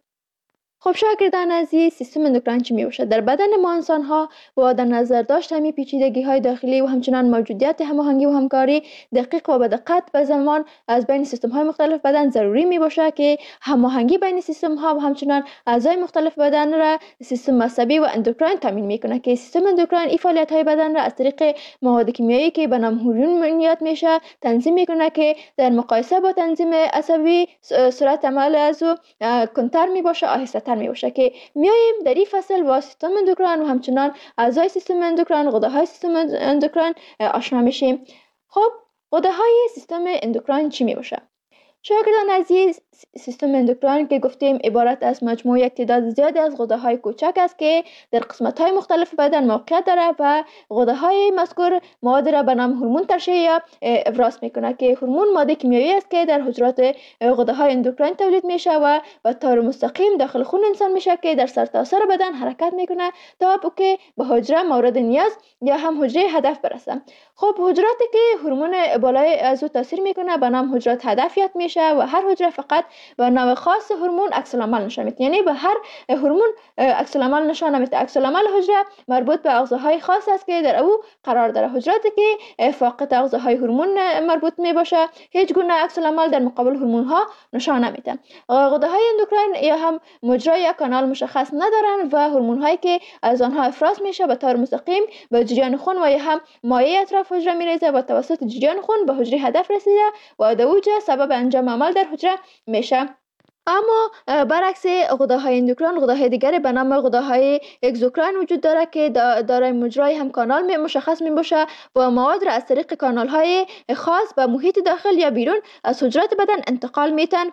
خب شاگردان عزیز، سیستم اندوکراین چی می باشد؟ در بدن ما انسان ها با در نظر داشت همین پیچیدگی های داخلی و همچنان موجودیت هماهنگی و همکاری دقیق و به دقت به زمان از بین سیستم های مختلف بدن ضروری می باشد که هماهنگی بین سیستم ها و همچنان اعضای مختلف بدن را سیستم عصبی و اندوکراین تامین می کند که سیستم اندوکراین این فعالیت های بدن را از طریق مواد کیمیایی که به نام هورمون بنیاد میشه تنظیم می کند که در مقایسه با تنظیم عصبی سرعت عمل از او کنتر می باشه، آهسته می باشه. که میایم در این فصل با سیستم اندوکراین و همچنان اعضای سیستم اندوکراین، غده‌های سیستم اندوکراین آشنا میشیم. خب غده‌های سیستم اندوکراین چی می باشه؟ شاگردان عزیز، سیستم اندوکراین که گفتیم عبارت از مجموعه یک تعداد زیادی از غده‌های کوچک است که در قسمت‌های مختلف بدن موقعیت دارد و غده‌های مذکور مواد را به نام هورمون ترشح یا افراز میکنه که هورمون ماده کیمیایی است که در حجرات غده‌های اندوکراین تولید میشه و به طور مستقیم داخل خون انسان میشه که در سرتاسر بدن حرکت میکنه تا که به حجره مورد نیاز یا هم حجره هدف برسه. خب حجراتی که هورمون بالای از او تاثیر میکنه به نام حجرات هدفیت میشه و هر حجره فقط به نوع خاص هورمون عکس العمل نشان میده. یعنی به هر هورمون عکس العمل نشان نمیده. عکس العمل حجره مربوط به اغزاهای خاص است که در او قرار داره. حجراتی که فاقد اغزاهای هورمون مربوط میباشه هیچ گونه عکس العمل در مقابل هورمون ها نشان نمیده. غده‌های اندوکراین یا هم مجرا یا کانال مشخص ندارن و هورمون هایی که از آنها افراز میشه به طور مستقیم به جریان خون و یا هم مایع اطراف حجره میریزه و توسط جریان خون به حجره هدف رسیده و دوجه سبب انجام عمل در حجره میشه. اما برعکس غده‌های اندوکراین، غده‌های دیگری به نام غده‌های اگزوکراین وجود داره که دارای مجرای هم کانال مشخص میباشه و مواد را از طریق کانال‌های خاص به محیط داخل یا بیرون از حجرات بدن انتقال میتن.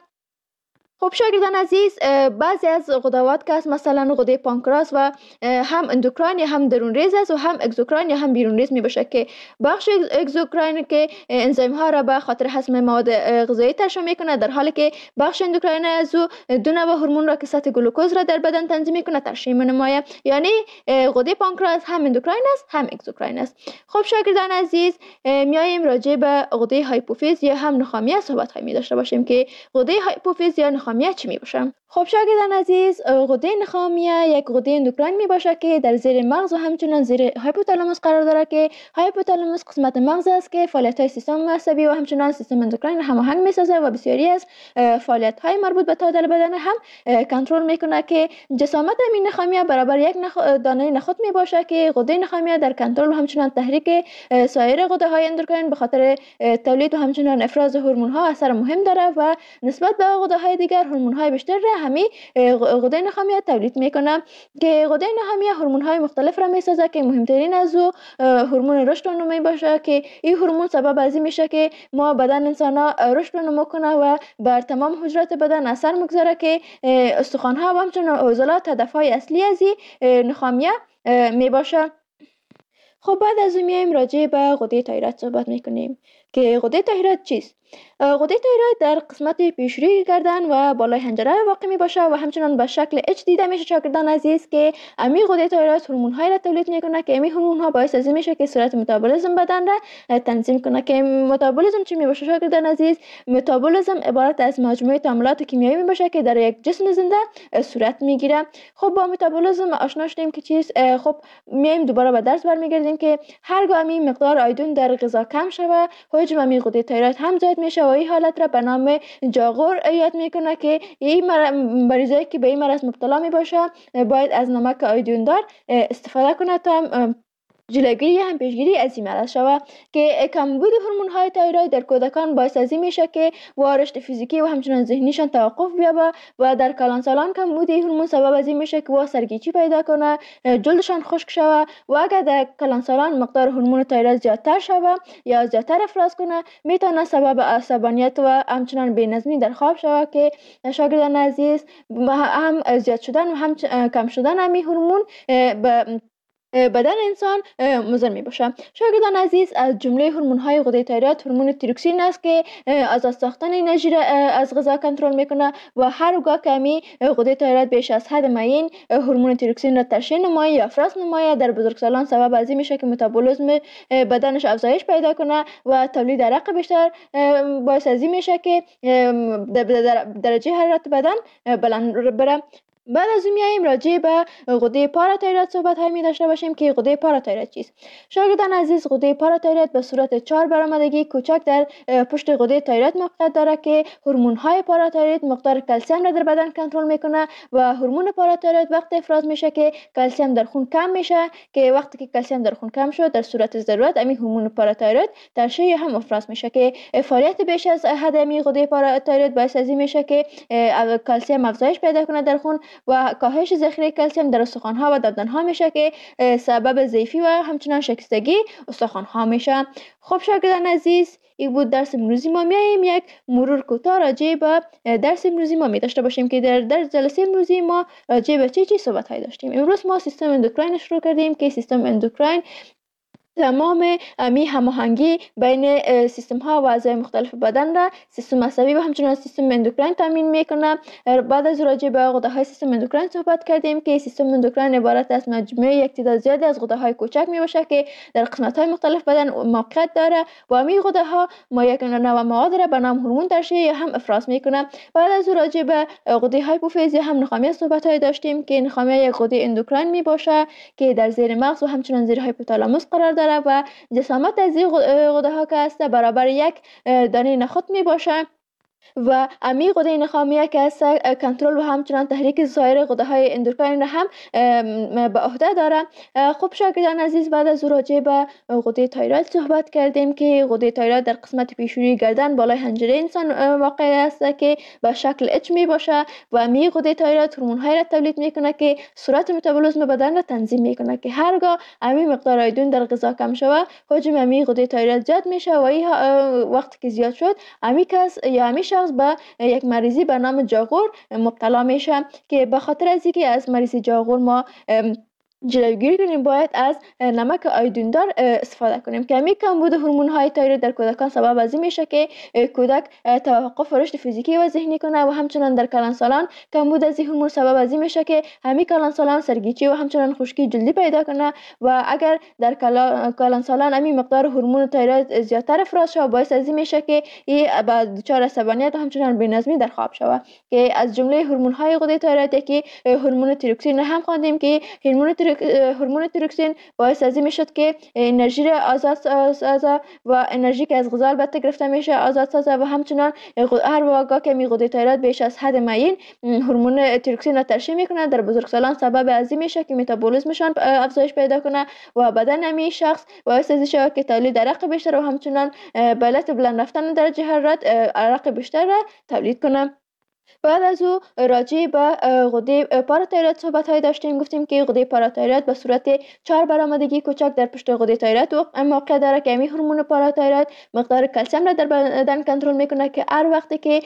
خب شاگردان عزیز، بعضی از غدوات که هست مثلا غده پانکراس و هم اندوکراین یا هم درون ریز است و هم اگزوکراین یا هم بیرون ریز می باشه که بخش اگزوکراین که انزیم ها را به خاطر هضم مواد غذایی ترشح میکنه، در حالی که بخش اندوکراین از او دو نوع هورمون را که سطح گلوکوز را در بدن تنظیم میکنه ترشح می‌نماید. یعنی غده پانکراس هم اندوکراین است هم اگزوکراین است. خب شاگردان عزیز، میایم راجع به غده هایپوفیز یا هم نخامیه صحبت های می داشته باشیم که غده هایپوفیز یا نخامیه چی می باشه؟ خب شاگردان عزیز، غده نخامیه یک غده اندوکراین می باشه که در زیر مغز و همچنین زیر هایپوتالاموس قرار داره که هایپوتالاموس قسمت مغز است که فعالیت های سیستم عصبی و همچنین سیستم اندوکراین هماهنگ می سازه و بسیاری از فعالیت های مربوط به تعادل بدن هم کنترل میکنه که جسامت این نخامیه برابر یک نخ... دانه نخود می باشه که غده نخامیه در کنترل و همچنین تحریک سایر غده های اندوکراین به خاطر تولید و همچنین افراز هورمون ها اثر مهم داره و نسبت به غده های دیگر هورمون های بیشتر را همین غده نخامیه تولید میکنه که غده نخامیه هورمون های مختلف را میسازه که مهمترین از او هورمون رشد و نمو باشه که این هورمون سبب از این میشه که ما بدن انسان ها رشد و نمو کنه و بر تمام حجرات بدن اثر مگذاره که استخوان ها و همچنین عضلات هدف های اصلی از این نخامیه می باشه. خب بعد از اون میایم راجع به غده تایروید صحبت میکنیم که غده تایروید چیست؟ غده تایروید در قسمت پیشروی گردن و بالای حنجره واقع می باشه و همچنان به شکل اچ دیده میشه شاگردان عزیز که امی غده تایروید هورمون های را تولید میکنه که امی هورمون ها باعث از این میشه که سرعت متابولیسم بدن را تنظیم کنه که متابولیسم چی می باشه شاگردان عزیز؟ متابولیسم عبارت از مجموعه تعاملات کیمیایی می باشه که در یک جسم زنده صورت میگیره. خب با متابولیسم آشنا شدیم که چیست. خب میایم دوباره به درس برمیگردیم که هرگاه امی مقدار آیودین در غذا کم شوه حجم امی غده تایروید هم زیاد میشه و این حالت را به نام جاغور یاد میکنه که این مریضایی که به این مرض مبتلا می باشه باید از نمک آیودین دار استفاده کنه تا جلوگیری هم پیشگیری از این مرض شود که کمبود هورمون های تایروید در کودکان باعث از این میشه که و رشد فیزیکی و همچنین ذهنیشان توقف بیابه و در کلانسالان کمبود هورمون سبب از این میشه که و سرگیچی پیدا کنه، جلدشان خشک شود و اگر در کلانسالان مقدار هورمون تایروید زیادتر شود یا زیادتر افراز کنه میتونه سبب عصبانیت و همچنین بی‌نظمی در خواب شود که شاگردان عزیز هم زیاد شدن و هم کم شدن همین هورمون به بدن انسان مضر می باشه. شاگردان عزیز از جمله هورمون های غده تایروید هورمون تیروکسین است که از ساختن انرژی را از غذا کنترل میکنه و هرگاه که می غده تایروید بیش از حد معین هورمون تیروکسین را ترشح نمایی یا افراز نمایی در بزرگسالان سبب از این میشه که متابولیسم بدنش افزایش پیدا کنه و تولید عرق بیشتر باعث از این میشه که درجه حرارت بدن بلند بره. بعد از اون میایم راجع به غده پاراتایروید صحبت های می داشته باشیم که غده پاراتایروید چیست. شاگردان عزیز غده پاراتایروید به صورت چهار برآمدگی کوچک در پشت غده تایروید موقعیت داره که هورمون های پاراتایروید مقدار کلسیم را در بدن کنترل میکنه و هورمون پاراتایروید وقت افراز میشه که کلسیم در خون کم میشه که وقتی که کلسیم در خون کم شد در صورت ضرورت امی هورمون پاراتایروید ترشح هم افراز میشه که فعالیت بیش از حد امی غده پاراتایروید باعث از این میشه که کلسیم افزایش پیدا کنه در خون و کاهش ذخیره کلسیم در استخوان‌ها و دندان‌ها میشه که سبب ضعفی و همچنین شکستگی استخوان‌ها میشه. خب شاگردان عزیز این بود درس امروزی ما. میایم یک مرور کوتاه راجع به درس امروزی ما می داشته باشیم که در درس جلسه امروزی ما راجع به چه چی صحبت داشتیم. امروز ما سیستم اندوکراین شروع کردیم که سیستم اندوکراین تمام امی هماهنگی بین سیستم ها و اعضای مختلف بدن را سیستم عصبی و همچنین سیستم اندوکراین تامین میکنه. بعد از راجع به غده های سیستم اندوکراین صحبت کردیم که سیستم اندوکراین عبارت از مجموعه یک تعداد زیادی از غده های کوچک می باشه که در قسمت های مختلف بدن موقعیت داره و امی غده ها ما یک نوع مواد را به نام هورمون ترشح یا هم افراز میکنه. بعد از راجع به غده هایپوفیز یا هم نخامیه صحبت های داشتیم که نخامیه یک غده اندوکراین می باشه که در زیر مغز و همچنین زیر هایپوتالاموس قرار داره و جسامت از این غده ها که هست برابر یک دانه نخود می باشه و امی غده نخامیه که هست کنترل و همچنان تحریک سایر غده های اندوکراین را هم به عهده داره. خب شاگردان عزیز بعد از راجع به غده تایروید صحبت کردیم که غده تایروید در قسمت پیشروی گردن بالای حنجره انسان واقع است که به شکل اچ می باشه و امی غده تایروید هورمون های را تولید میکنه که سرعت متابولیسم بدن را تنظیم میکنه که هرگاه امی مقدار آیودین در غذا کم شوه حجم امی غده تایروید زیاد میشه و این وقتی که زیاد شد امی کس یا امی شخص به یک مریضی به نام جاغور مبتلا میشه که به خاطر از اینکه از مریضی جاغور ما جلوگیری کنیم باید از نمک آیودیندار استفاده کنیم که همین کمبود هورمون های تایروید در کودکان سبب از این میشه که کودک توقف رشد فیزیکی و ذهنی کنه و همچنان در کلانسالان کمبود از این هورمون سبب از این میشه که همین کلانسالان سرگیچی و همچنان خشکی جلدی پیدا کنه و اگر در کلانسالان همین مقدار هورمون تایروید زیادتر افراز شود باعث از این میشه که این دچار عصبانیت و همچنان بی‌نظمی در خواب شود که از جمله هورمون های غده تایروید که هورمون تیروکسین هم خواندیم که هورمون هورمون تیروکسین باعث از این میشد که انرژی را آزاد سازه و انرژی که از غذا البته گرفته میشه آزاد سازه و همچنان هر واقع که می غده تایروید بیش از حد معین هورمون تیروکسین را ترشح میکنه در بزرگسالان سبب از این میشه که متابولیسمشان افزایش پیدا کنه و بدن همین شخص باعث از این شود که تولید عرق بیشتر و همچنان به علت بلند رفتن درجه حرارت عرق بیشتر را تولید کنه. بعد از او راجع به غده پاراتایروید صحبت های داشتیم. گفتیم که غده پاراتایروید به صورت چهار برآمدگی کوچک در پشت غده تایروید موقع داره که همین هورمون پاراتایروید مقدار کلسیم را در بدن کنترل میکنه که هر وقتی که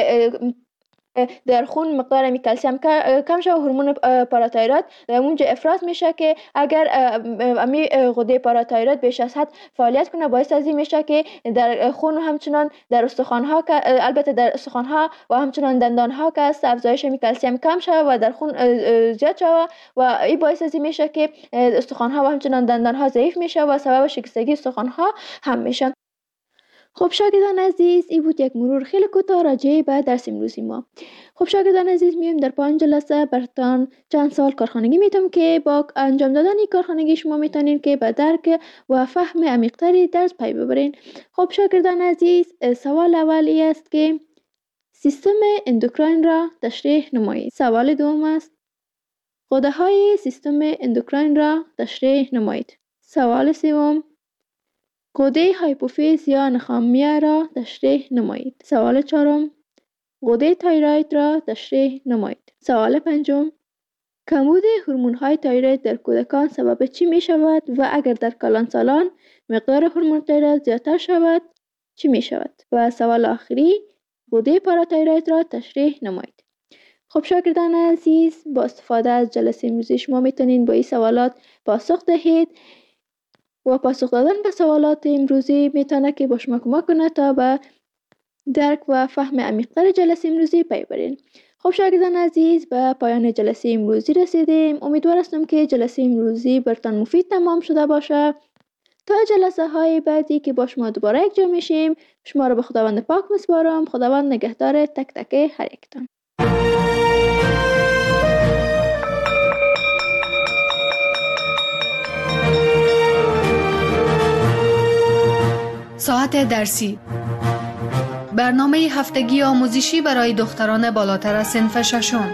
در خون مقدار می کلسیم کم شود هورمون پاراتایروید اونجا افراز میشه که اگر امی غده پاراتایروید بیش از حد فعالیت کنه باعث از این میشه که در خون و همچنان در استخوان ها البته در استخوان ها و همچنان دندان ها که است افزایش می کلسیم کم شود و در خون زیاد شود و این باعث از این میشه که استخوان ها و همچنان دندان ها ضعیف میشه و سبب شکستگی استخوان ها هم میشه. خب شاگردان عزیز این بود یک مرور خیلی کوتاه راجع به درس امروزی ما. خب شاگردان عزیز میایم در پایان جلسه براتون چند سوال کارخانگی میتونم که با انجام دادن این کارخانگی شما میتونین که به درک و فهم عمیق‌تری درس پی ببرین. خب شاگردان عزیز سوال اولی است که سیستم اندوکراین را تشریح نمایید. سوال دوم است غده های سیستم اندوکراین را تشریح نمایید. سوال سوم غده هایپوفیز یا نخامیه را تشریح نمایید. سوال چهارم غده تایروید را تشریح نمایید. سوال پنجم کمبود هورمون های تایروید در کودکان سبب چی می شود و اگر در کلانسالان مقدار هورمون تایروید زیادتر شود چی می شود؟ و سوال آخری غده پاراتایروید را تشریح نمایید. خب شاگردان عزیز با استفاده از جلسه امروزی شما میتونین با این سوالات پاسخ دهید و پاسخ دادن به سوالات امروزی میتونه که با شما کمک کنه تا به درک و فهم عمیق‌تر جلسه امروزی پی برین. خب شاگردان عزیز به پایان جلسه امروزی رسیدیم. امیدوار هستم که جلسه امروزی براتون مفید تمام شده باشه. تا جلسه های بعدی که با شما دوباره یک جا میشیم شما رو به خداوند پاک میسپارم. خداوند نگهدار تک تک هر یکتان. ساعت درسی برنامه هفتگی آموزشی برای دختران بالاتر از صنف ششم.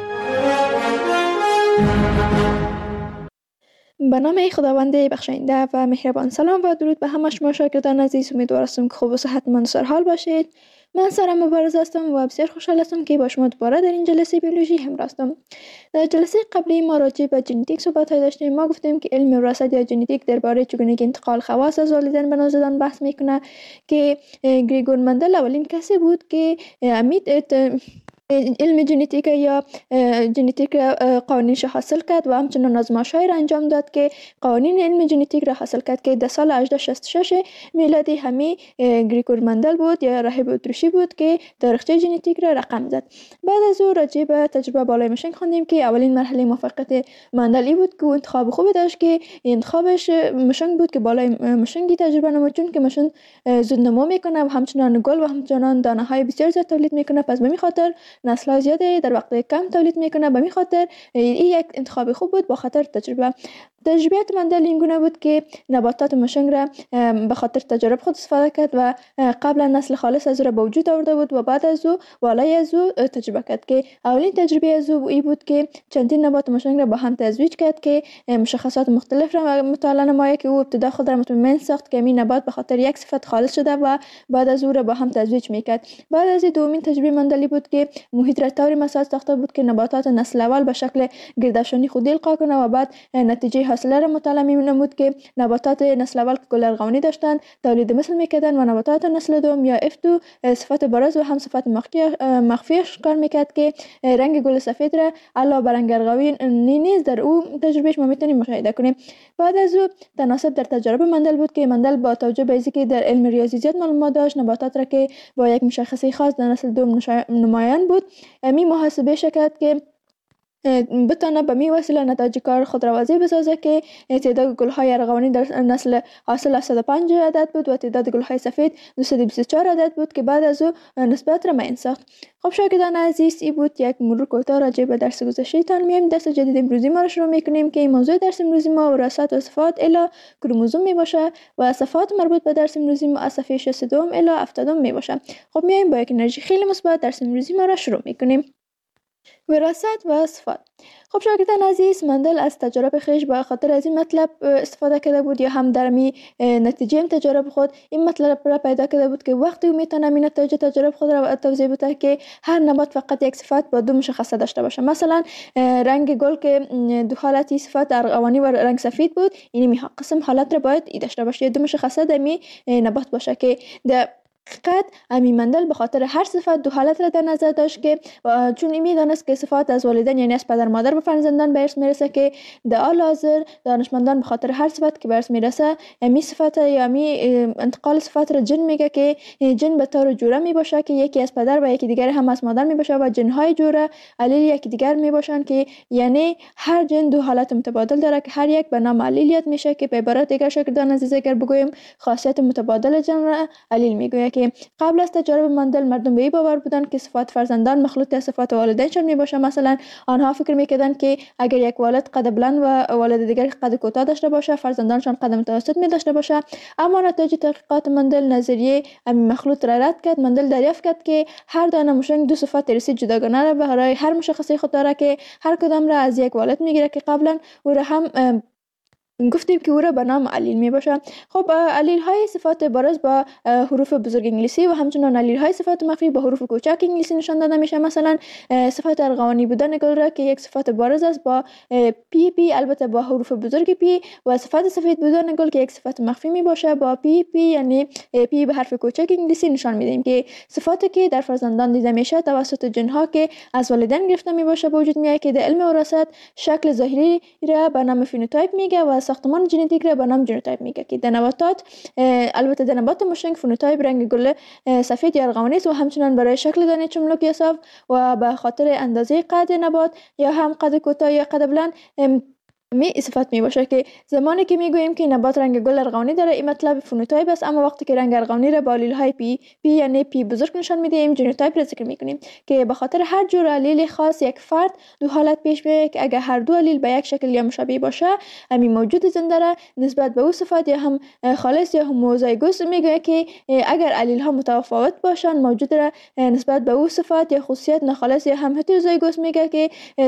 به نام خداوند بخشاینده و مهربان. سلام و درود به همه شما شاگردان عزیز. امیدوار هستم که خوب و صحتمند سر حال باشید. من سارا مبارز هستم و بسیار خوشحال هستم که با شما دوباره در این جلسه بیولوژی همراه هستم. در جلسه قبلی ما راجع به ژنتیک صحبت داشتیم. ما گفتیم که علم وراثت یا ژنتیک درباره چگونگی انتقال خواص از والدین به نوزادان بحث میکنه که گریگور مندل اولین کسی بود که امید علم ژنتیک یا ژنتیک قوانینش حاصل کرد و همچنان آزمایش‌هایی را انجام داد که قوانین علم ژنتیک را حاصل کرد که در سال هزار و هشتصد و شصت و شش میلادی همی گریگور مندل بود یا راهب اتریشی بود که تاریخچه ژنتیک را رقم زد. بعد از او راجع به تجربه بالای مشنگ خواندیم که اولین مرحله موفقیت مندل بود که انتخاب خوبی داشت که انتخابش مشنگ بود که بالای مشنگی تجربه نمود چون که مشنگ زود نمو میکنه و همچنان گل و همچنان دانه های بسیار زیاد تولید میکنه. پس به این خاطر نسل زیاده در وقت کم تولید میکنه. به این خاطر این یک انتخاب خوب بود. با خاطر تجربه تجربیات مندل این گونه بود که نباتات مشنگ را به خاطر تجربه خود استفاده کرد و قبلا نسل خالص از او را به وجود آورده بود و بعد از او والای از او تجربه کرد که اولین تجربه از او این بود که چندین نبات مشنگ را با هم تزویج کرد که مشخصات مختلف را مطالعه نماید که او ابتدا خود را مطمئن ساخت که این نبات به خاطر یک صفت خالص شده و بعد از او را با هم تزویج میکرد. بعد از دومین تجربه مندلی بود که محیط را طوری مساج ساخته بود که نباتات نسل اول به شکل گردافشانی خودی القا کنه و بعد نتیجه حاصله را مطالعه می نمود که نباتات نسل اول که گل ارغوانی داشتند تولید مثل میکردن و نباتات نسل دوم یا اف دو صفت بارز و هم صفت مخفی کار میکرد که رنگ گل سفید را علاوه بر رنگ ارغوانی نیز در او تجربهش ما میتونیم مشاهده کنیم. بعد از او تناسب در تجربه مندل بود که مندل با توجه به اینکه در علم ریاضی زیاد معلومات داشت نباتات را که با یک مشخصه خاص در نسل دوم نمایان بود می محاسبه شکرد که بتانه به می وسیله نتایج کار خود را واضح بسازه که تعداد گل‌های ارغوانی در نسل حاصل صد و پنج عدد بود و تعداد گل‌های سفید دویست و بیست و چهار عدد بود که بعد از او نسبت را معین ساخت. خب شاگردان عزیز، این بود یک مرور کوتاه راجع به درس گذشته تان. میایم درس جدید امروزی ما را شروع میکنیم که این موضوع درس امروزی ما وراثت و صفات الی کروموزوم می باشه و صفات مربوط به درس امروزی ما از صفحه شصت و دو الی هفتاد می باشه. خب میایم با یک انرژی خیلی مثبت درس امروزی ما را شروع میکنیم. وراثت و صفات. خب شاگردان عزیز، مندل از تجربه خیش به خاطر از این مطلب استفاده کرده بود یا هم در می نتیجه این تجربه خود این مطلب را پیدا کرده بود که وقتی او میتونه این نتیجه تجربه خود را توضیح بده که هر نبات فقط یک صفت با دو مشخصه داشته باشه. مثلا رنگ گل که دو حالتی صفت ارغوانی و رنگ سفید بود، این می قسم حالت را باید ای داشته باشه، دو مشخصه در می نبات باشه که در حقیقت امی مندل به خاطر هر صفت دو حالت را در نظر داشت که چون این میدانست که صفات از والدین یعنی از پدر مادر به فرزندان به ارث میرسه که در حال حاضر دانشمندان به خاطر هر صفت که به ارث میرسه امی صفت یا امی انتقال صفت را جن میگه که جن به طور جوره می باشه که یکی از پدر و یکی دیگر هم از مادر می باشه و جنهای جوره علیل یکی دیگر می باشن که یعنی هر جن دو حالت متبادل داره که هر یک به نام علیلیت میشه که به عبارت دیگر شاگردان عزیز اگر بگویم خاصیت متبادل جن را علیل میگوید. که قبل از تجربه مندل مردم به این باور بودند که صفات فرزندان مخلوط از صفات والدینشان می باشه. مثلا آنها فکر میکردند که اگر یک والد قد بلند و والد دیگر قد کوتاه داشته باشه فرزندانشان قد متوسط می داشته باشه. اما نتایج تحقیقات مندل نظریه امی مخلوط را رد کرد. مندل دریافت کرد که هر دانه موشنگ دو صفت ارثی جداگانه را برای هر مشخصه خود داره که هر کدام را از یک والد میگیره که قبلا او را هم گفتیم که او را به نام علیل می باشه. خب علیل های صفات بارز با حروف بزرگ انگلیسی و همچنان علیل های صفات مخفی با حروف کوچک انگلیسی نشان داده میشه. مثلا صفات ارغوانی بودن گل را که یک صفات بارز است با پی پی البته با حروف بزرگ پی و صفات سفید بودن گل که یک صفات مخفی می باشه با پی پی یعنی پی به حرف کوچک انگلیسی نشان میدیم که صفاتی که در فرزندان دیده میشه توسط جنها که از والدین گرفته می باشه به وجود میاد که در علم وراثت شکل ظاهری را به نام فنوتایپ میگه و ساختمان ژنتیک را به نام ژنوتایپ میگه که در نباتات البته در نبات موشنگ فنوتایپ رنگ گل سفید یا ارغوانی است و همچنان برای شکل دانه چملک یا صاف و به خاطر اندازه قد نبات یا هم قد کوتاه یا قد بلند می صفت می باشه که زمانی که میگوییم که نبات رنگ گل ارغوانی داره این مطلب فنوتایپ است. اما وقتی که رنگ ارغوانی را با علیل های پی پی یعنی پی بزرگ نشان میدیم ژنوتایپ را ذکر میکنیم که به خاطر هر جور علیل خاص یک فرد دو حالت پیش میاد که اگر هر دو علیل به یک شکل یا مشابه باشه امی موجود زنده را نسبت به او صفات یا هم خالص یا هموزایگوس میگه که اگر علیل ها متفاوت باشن موجود را نسبت به او صفات یا خصوصیت ناخالص یا هم هتروزایگوس میگه که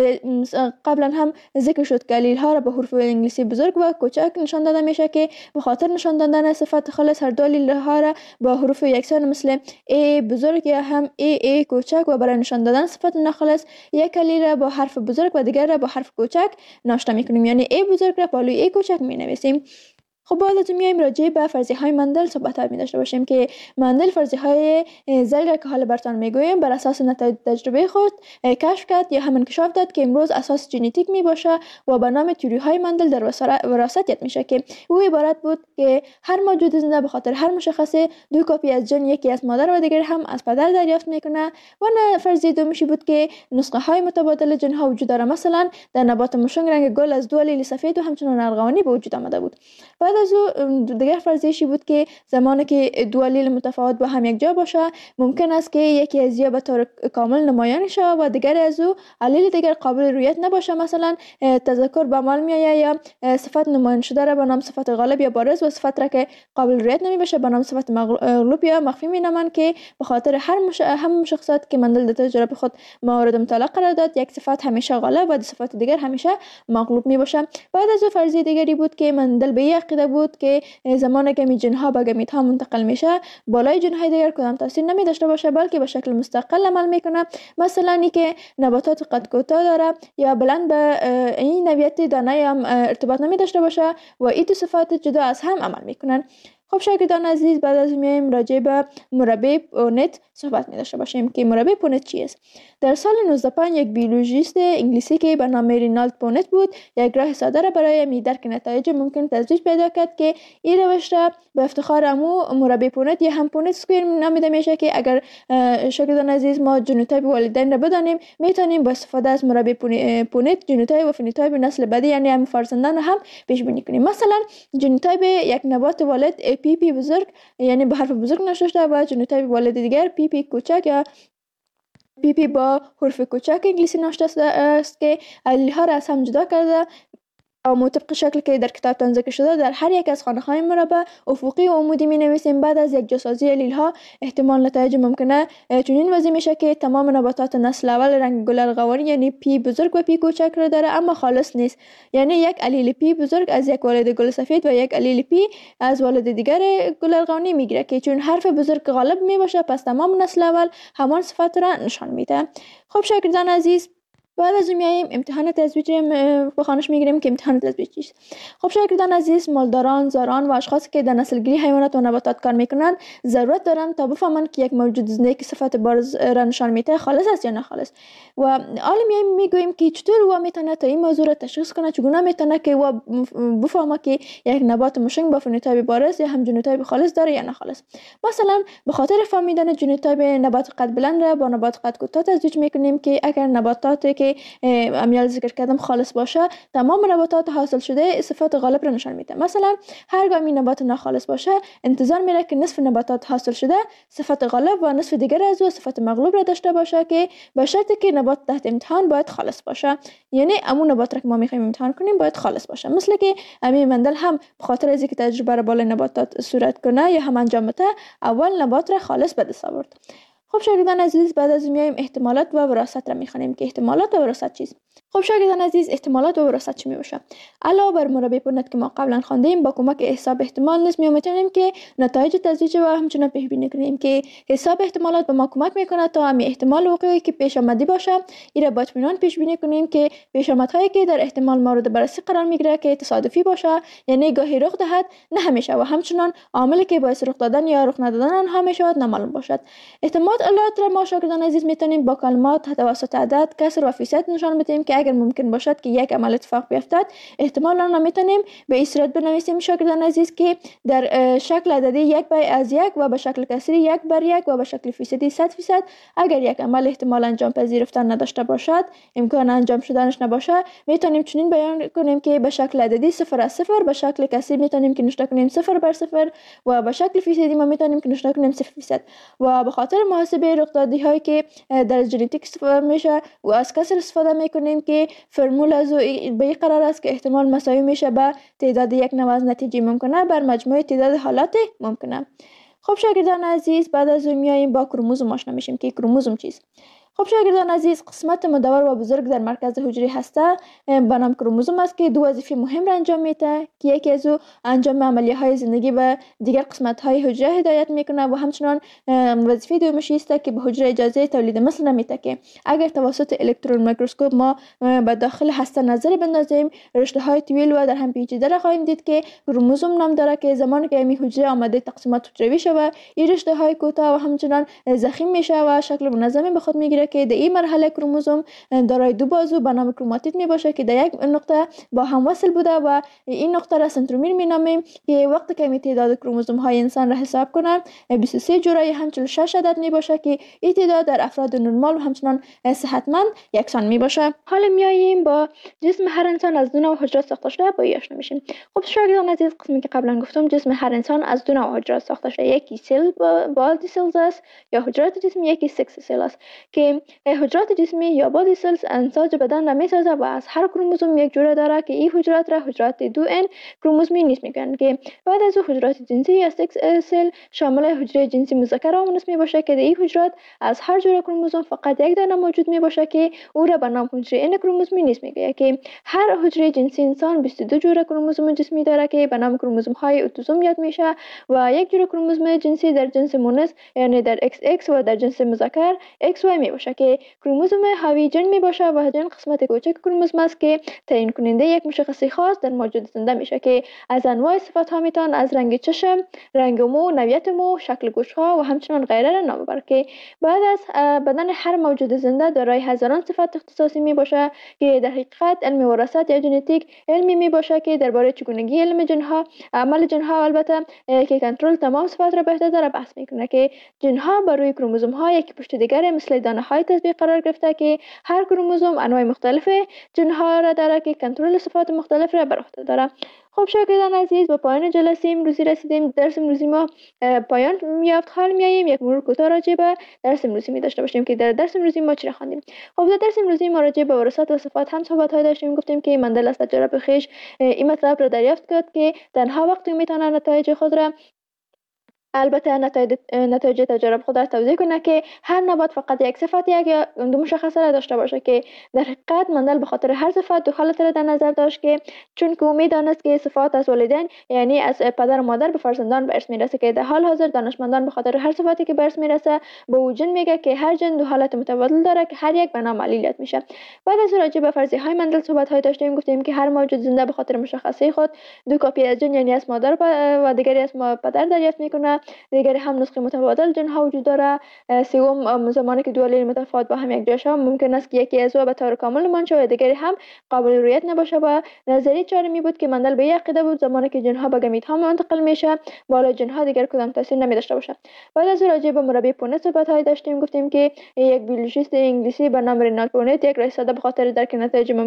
قبلا هم ذکر شد که علیل ها به حروف انگلیسی بزرگ و کوچک نشان داده میشه که به خاطر نشان دادن صفات خالص هر دو علیل ها را با حروف یکسان مثل ای بزرگ یا هم ای ای کوچک و برای نشان دادن صفات ناخالص یک علیل را با حرف بزرگ و دیگر را با حرف کوچک ناشته میکنیم یعنی ای بزرگ را بالای ای کوچک مینویسیم. خب بعد از میایم راجع به فرضیه های مندل صحبت ها می داشته باشیم که مندل فرضیه های زل را که حالا براتون میگویم بر اساس نتایج تجربه خود کشف کرد یا هم انکشاف داد که امروز اساس ژنتیک می باشه و به نام تئوری های مندل در وراثت یاد میشه که او عبارت بود که هر موجود زنده به خاطر هر مشخصه دو کپی از ژن یکی از مادر و دیگر هم از پدر دریافت میکنه. و نه فرضیه دومیشی بود که نسخه های متبادل ژن ها وجود داره. مثلا در نبات موشنگ رنگ گل از دو علیل سفید و همچنان ارغوانی به وجود آمده بود. بعد از او دیگر فرضیه‌ای بود که زمانی که دو علیل متفاوت با هم یک جا باشه ممکن است که یکی از یا به طور کامل نمایان شود و دیگر از او علیل دیگر قابل رویت نباشه. مثلا تذکر به عمل میآید یا صفت نمایان شده را به نام صفت غالب یا بارز و صفت را که قابل رویت نمی باشه به نام صفت مغلوب یا مخفی مینامند که به خاطر هر مش... هم مشخصات که مندل در تجربه خود مورد مطالعه قرار داد یک صفت همیشه غالب و صفت دیگر همیشه مغلوب می باشه. بعد از او فرضیه دیگری بود که مندل به عقیده کرده بود که زمانی که می جن ها به گمیت ها منتقل میشه بالای جن های دیگر کدام تاثیر نمی داشته باشه بلکه به شکل مستقل عمل میکنه. مثلا اینکه نباتات قد کوتاه داره یا بلند به این نوعیت دانه هم ارتباط نمی داشته باشه و این دو صفات جدا از هم عمل میکنن. خب شاگردان عزیز، بعد از میایم راجع به مربع پونت صحبت می داشته باشیم که مربع پونت چی است. در سال نوزده صد و پنج یک بیولوژیست انگلیسی که به نام رینالد پونت بود یک راه ساده را برای می درک نتایج ممکن تزریق پیدا کرد که این روش را به افتخار امو مربع پونت یا هم پونت اسکوئر نامیده میشه که اگر شاگردان عزیز ما ژنوتایپ والدین را بدانیم میتونیم با استفاده از مربع پونت ژنوتایپ و فنوتایپ نسل بعدی یعنی هم فرزندان هم پیش بینی کنیم. مثلا ژنوتایپ یک نبات والد پی پی بزرگ یعنی به حرف بزرگ نوشته شده و ژنوتایپ والد دیگر پی پی کوچک یا پی پی با حرف کوچک انگلیسی نوشته است که علیل ها را از هم جدا کرده و مطابق شکل که در کتابتان ذکر شده در هر یک از خانه های مربع افقی و عمودی می نویسیم. بعد از یک جاسازی علیل ها احتمال نتایج ممکنه چنین وضعی میشه که تمام نباتات نسل اول رنگ گل ارغوانی یعنی پی بزرگ و پی کوچک را داره اما خالص نیست، یعنی یک علیل پی بزرگ از یک والد گل سفید و یک علیل پی از والد دیگر گل ارغوانی میگیره که چون حرف بزرگ غالب می باشه پس تمام نسل اول همان صفت را نشان میده. خب شاگردان عزیز، بعد از میایم امتحان تزویج به خانش میگیریم که امتحان تزویج چیست. خب شاگردان عزیز، مالداران، زاران و اشخاصی که در نسل‌گیری حیوانات و نباتات کار میکنن ضرورت دارن تا بفهمن که یک موجود زنده که صفت بارز را نشان میده خالص است یا نه خالص. و حالا میایم میگوییم که چطور و میتونه تا این موضوع را تشخیص کنه، چگونه میتونه که و بفهمه که یک نبات مشنگ با فنوتایپ بارز یا هم ژنوتایپ خالص داره یا نه خالص. مثلا به خاطر فهمیدن ژنوتایپ نبات قد بلند را با نبات قد کوتاه تزویج میکنیم که اگر نباتاتی که امیال ذکر کردم خالص باشه تمام نباتات حاصل شده صفات غالب را نشان میده. مثلا هرگاه این نبات ناخالص باشه انتظار میره که نصف نباتات حاصل شده صفت غالب و نصف دیگر از او صفت مغلوب را داشته باشه که به شرطی که نبات تحت امتحان باید خالص باشه، یعنی امون نبات را که ما میخوایم امتحان کنیم باید خالص باشه. مثل که امی مندل هم به خاطر از اینکه تجربه را بالای نباتات صورت کنه یا هم انجام بده اول نبات را خالص به دست آورد. خب شاگردان عزیز، بعد از میایم احتمالات و وراثت را میخوانیم که احتمالات و وراثت چیست. خب شاگردان عزیز، احتمالات و وراثت چی میباشه؟ علاوه بر مربع پونت که ما قبلا خواندیم با کمک حساب احتمال نیز میتونیم که نتایج تزریق و همچنین پیش بینی کنیم که حساب احتمالات به ما کمک میکنه تا همین احتمال وقوعی که پیش آمدی باشه این را با اطمینان پیش بینی کنیم که پیش آمدهایی که در احتمال مورد بررسی قرار میگیره که تصادفی باشه یعنی گاهی رخ دهد نه همیشه و همچنین عاملی که باعث رخ دادن یا رخ ندادن آنها میشود نامعلوم باشد. احتمالات ما شاگردان عزیز میتونیم با کلمات توسط عدد، کسر و فیصد نشان بدیم که اگر ممکن باشد که یک عمل اتفاق بیفتد احتمال آن را میتونیم به این صورت بنویسیم شاگردان عزیز که در شکل عددی یک بای از یک و به شکل کسری یک بر یک و به شکل فیصدی صد فیصد. اگر یک عمل احتمال انجام پذیرفتن نداشته باشد، امکان انجام شدنش نباشه، میتونیم چنین بیان کنیم که به شکل عددی صفر از صفر، به شکل کسری میتونیم که نشان کنیم صفر بر صفر و به شکل فیصدی ما میتونیم که نشان کنیم صفر فیصد. و به خاطر محاسبه رخدادی هایی که در ژنتیک استفاده میشه و از کسر استفاده میکنیم که فرمول از به این قرار است که احتمال مساوی میشه به تعداد یک نوع از نتیجه ممکنه بر مجموع تعداد حالات ممکنه. خب شاگردان عزیز، بعد از اون میاییم با کروموزوم آشنا میشیم که کروموزوم چیست. خب شاگردان عزیز، قسمت مدور و بزرگ در مرکز حجره هسته به نام کروموزوم است که دو وظیفه مهم را انجام میده که یکی از او انجام عملیه های زندگی و دیگر قسمت های حجره هدایت میکنه و همچنان وظیفه دومش است که به حجره اجازه تولید مثل نمیده که اگر توسط الکترون میکروسکوپ ما به داخل هسته نظر بندازیم رشته های طویل و در هم پیچیده را خواهیم دید که کروموزوم نام داره که زمانی که این حجره آماده تقسیمات حجروی شود این رشته های کوتاه و همچنان ضخیم میشه و شکل منظمی به خود میگیره که در این مرحله کروموزوم دارای دو بازو به نام کروماتید می باشه که در یک نقطه با هم وصل بوده و این نقطه را سنترومیر می نامیم که وقتی که می تعداد کروموزوم های انسان را حساب کنن بیست و سه جوره هم چهل و شش عدد می باشه که این تعداد در افراد نرمال و همچنان صحتمند یکسان می باشه. حالا میاییم با جسم هر انسان از دو نوع حجرات ساخته شده با این آشنا میشیم. خب شاگردان عزیز، قسمی که قبلا گفتم جسم هر انسان از دو نوع حجرات ساخته شده، یکی سل بالدی سلز است یا حجرات جسم، یکی سکس سل است که که حجرات جسمی یا بادی سلز انساج بدن را میسازه و از هر کروموزوم یک جوره داره که این حجرات را حجرات دو ان کروموزومی نیست میگن که بعد از حجرات جنسی یا سکس سل شامل حجره جنسی مذکر و مؤنث می باشه که این حجرات از هر جوره کروموزوم فقط یک دانه موجود می باشه که او را به نام حجره ان کروموزومی نیست میگه که هر حجره جنسی انسان بیست و دو جوره کروموزوم جسمی داره که به نام کروموزوم های اتوزوم یاد میشه و یک جوره کروموزوم جنسی در جنس مؤنث یعنی در ایکس ایکس و در جنس مذکر ایکس وای می باشه که کروموزوم حاوی جن می باشه و جن قسمت کوچک کروموزوم است که تعیین کننده یک مشخصی خاص در موجود زنده میشه که از انواع صفات ها میتون از رنگ چشم، رنگ مو، نوعیت مو، شکل گوش ها و همچنان غیره را نام ببره که بعد از بدن هر موجود زنده دارای هزاران صفت اختصاصی می باشه که در حقیقت علم وراثت یا ژنتیک علمی می باشه که درباره چگونگی علم جن ها، عمل جن ها البته که کنترل تمام صفات را به عهده داره بحث میکنه که جن ها بر روی کروموزوم ها یکی پشت دیگر مثل دانه های تطبیق قرار گرفته که هر کروموزوم انواع مختلف جن ها را داره که کنترل صفات مختلف را بر عهده داره. خب شاگردان عزیز، با پایان جلسه امروزی رسیدیم. درس امروزی ما پایان یافت. حال میاییم یک مرور کوتاه راجع به درس امروزی می داشته باشیم که در درس امروزی ما چی خواندیم. خب در درس امروزی ما راجع به وراثت و صفات هم صحبت های داشتیم. گفتیم که مندل از تجربه خویش این مطلب را دریافت کرد که تنها وقتی میتونه نتایج خود را البته نتایج نتایج تجارب خود را توضیح کنه که هر نبات فقط یک صفت یک یا دو مشخصه را داشته باشه که در حقیقت مندل به خاطر هر صفت دو حالت را در نظر داشت که چون که امید دانست که صفات از والدین یعنی از پدر و مادر به فرزندان به ارث میرسه که در حال حاضر دانشمندان به خاطر هر صفتی که به ارث میرسه به او جن میگه که هر جن دو حالت متبادل داره که هر یک به نام علیلیت میشه. بعد از راجع به فرضیه های مندل صحبت های داشتیم. گفتیم که هر موجود زنده به خاطر مشخصه خود دو کپی از جن یعنی از مادر و دیگری از پدر دریافت میکنه. دیگری هم نسخه متبادل جن ها وجود داره. سوم زمانی که دو علیل متفاوت با هم یک جا شوند ممکن است که یکی از او به طور کامل منشأ و دیگری هم قابل رؤیت نباشه. و نظریه چهارمی بود که مندل به یک عقیده بود زمانی که جن ها به گمیت ها منتقل میشه بالا جن ها دیگر کدام تاثیر نمی داشته باشه. بعد از راجع به مربی پونه صحبت های داشتیم. گفتیم که یک بیولوژیست انگلیسی به نام رینالد پونت یک رئیس به خاطر درک نتایج